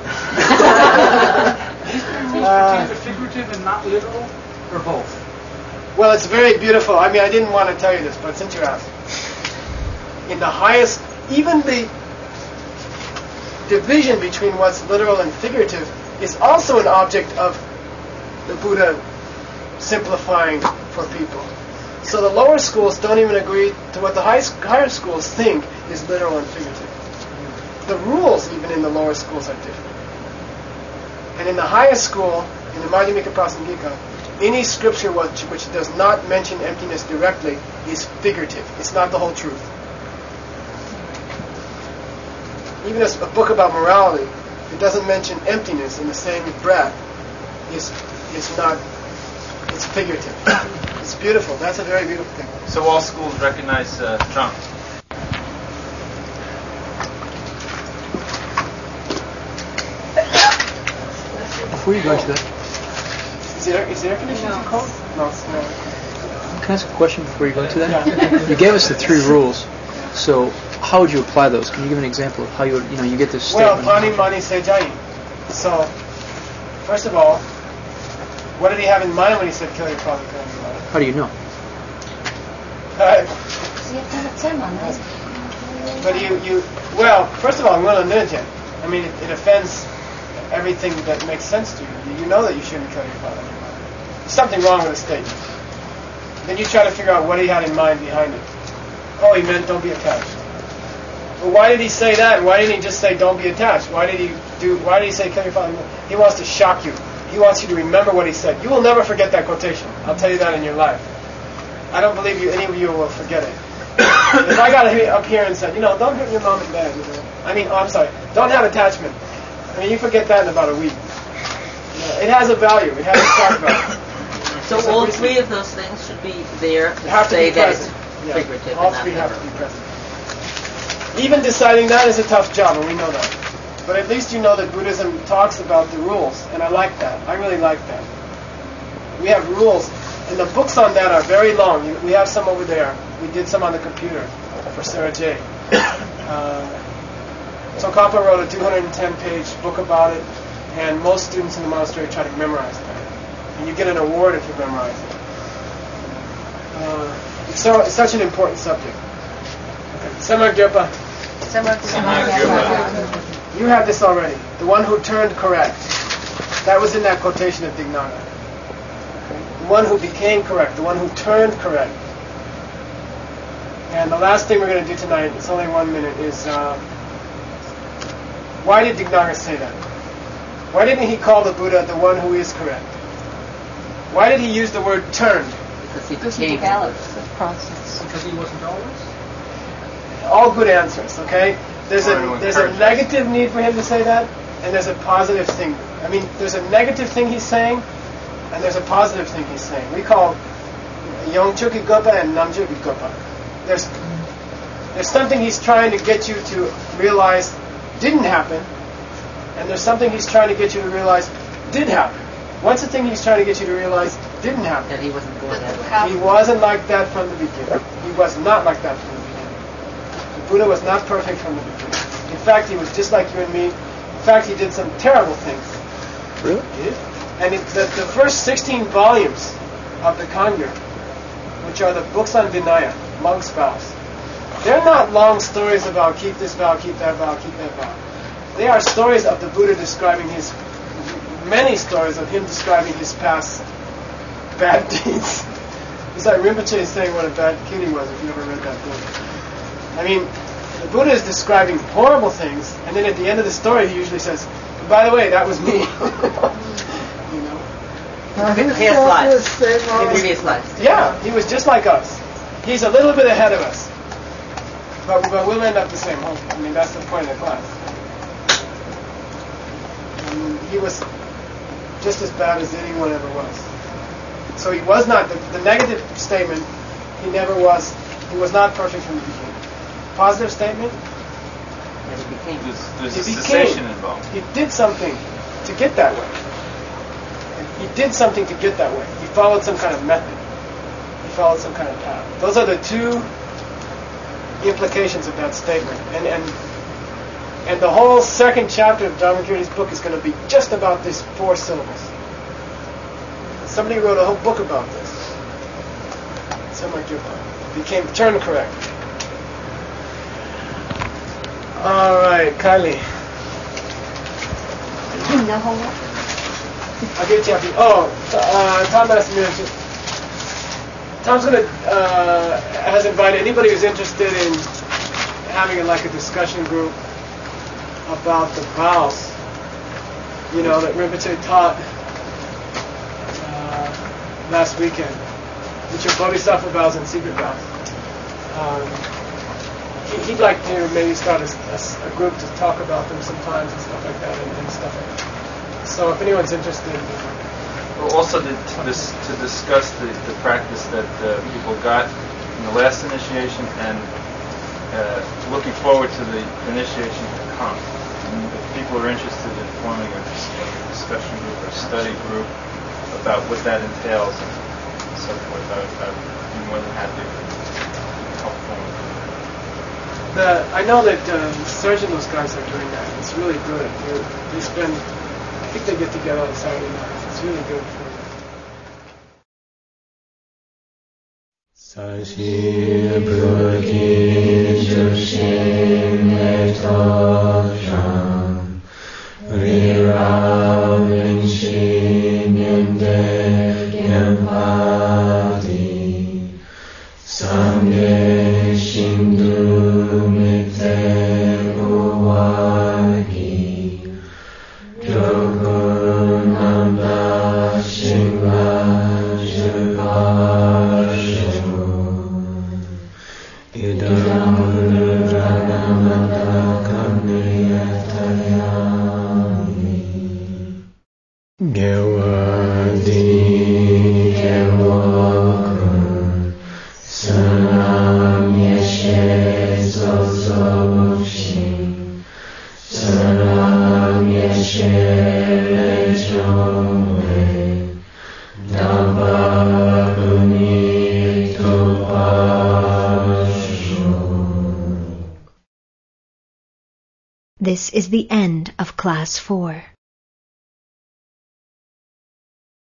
These are figurative and not literal, or both? Well, it's very beautiful. I mean, I didn't want to tell you this, but since you asked. In the highest, even the division between what's literal and figurative is also an object of the Buddha simplifying for people. So the lower schools don't even agree to what the higher schools think is literal and figurative. The rules, even in the lower schools, are different. And in the highest school, in the Madhyamika Prasangika, any scripture which does not mention emptiness directly is figurative. It's not the whole truth. Even a book about morality, if it doesn't mention emptiness in the same breath, it's figurative. It's beautiful. That's a very beautiful thing. So all schools recognize drunk. Before you go into that, is the air conditioning cold? No, it's not. Can I ask a question before you go into that? Yeah. You gave us the 3 rules. So how would you apply those? Can you give an example of how you get this statement? Well, Pani Mani Sejain. So, first of all, what did he have in mind when he said kill your father, kill your mother? How do you know? But well, first of all, I mean, it offends everything that makes sense to you. You know that you shouldn't kill your father and your mother. There's something wrong with the statement. Then you try to figure out what he had in mind behind it. Oh, he meant don't be attached. Well, why did he say that? Why didn't he just say don't be attached? Why did he say kill your father? He wants to shock you. He wants you to remember what he said. You will never forget that quotation. I'll tell you that in your life. I don't believe any of you will forget it. If I got up here and said, don't hurt your mom and dad, don't have attachment. I mean, you forget that in about a week. It has a value. It has a stock value. So all three of those things should be there to have say to be that present. it's figurative. All three have to be present. Even deciding that is a tough job, and we know that. But at least you know that Buddhism talks about the rules, and I like that. I really like that. We have rules, and the books on that are very long. We have some over there. We did some on the computer for Sarah J. Tsongkhapa wrote a 210-page book about it, and most students in the monastery try to memorize that. And you get an award if you memorize it. It's such an important subject. Samagyopa. You have this already. The one who turned correct. That was in that quotation of Dignaga. The one who became correct. The one who turned correct. And the last thing we're going to do tonight, it's only 1 minute, is why did Dignaga say that? Why didn't he call the Buddha the one who is correct? Why did he use the word turned? Because he develops the process. Because he wasn't always? All good answers, okay? There's a negative need for him to say that, and there's a positive thing. I mean, there's a negative thing he's saying, and there's a positive thing he's saying. We call Yongchuki Gopa and Namchuki Gopa. There's something he's trying to get you to realize didn't happen, and there's something he's trying to get you to realize did happen. What's the thing he's trying to get you to realize didn't happen? That he wasn't going that. He wasn't like that from the beginning. He was not like that from the beginning. The Buddha was not perfect from the beginning. In fact, he was just like you and me. In fact, he did some terrible things. Really? He did. And the first 16 volumes of the Kangyo, which are the books on Vinaya, monks' vows, they're not long stories about keep this vow, keep that vow, keep that vow. They are stories of the Buddha describing many stories of him describing his past bad deeds. It's like Rinpoche saying what a bad kid he was if you ever read that book. I mean, the Buddha is describing horrible things, and then at the end of the story he usually says, by the way, that was me. Previous lives. Yeah, he was just like us. He's a little bit ahead of us. But we'll end up the same. I mean, that's the point of the class. He was just as bad as anyone ever was. So he was not, the negative statement, he was not perfect from the beginning. Positive statement? There's a cessation involved. He did something to get that way. He did something to get that way. He followed some kind of method. He followed some kind of path. Those are the two implications of that statement. And the whole second chapter of Dharmakirti's book is going to be just about these 4 syllables. Somebody wrote a whole book about this. Became turn correct. All right, Kylie. No homework? I'll give it to you. Tom asked me. Tom's has invited anybody who's interested in having a discussion group about the vows, that Rinpoche taught last weekend, which are bodhisattva vows and secret vows. He'd like to maybe start a group to talk about them sometimes and stuff like that, and stuff like that. So if anyone's interested. Well, also to discuss the practice that people got in the last initiation and looking forward to the initiation to come. If people are interested in forming a discussion group or study group about what that entails and so forth, I'd be more than happy to help form. I know that Serge and those guys are doing that. It's really good. They spend, I think they get together on Saturday nights. It's really good for them. Sashi Purki Jushin Etosham Rira Vinci Nyende Yampati Sangye Shindu Mite idam ranamata kamniyatayami gewadi gewakun saram yeshe zozovshin saram yeshe lechome dababuni This is the end of Class 4.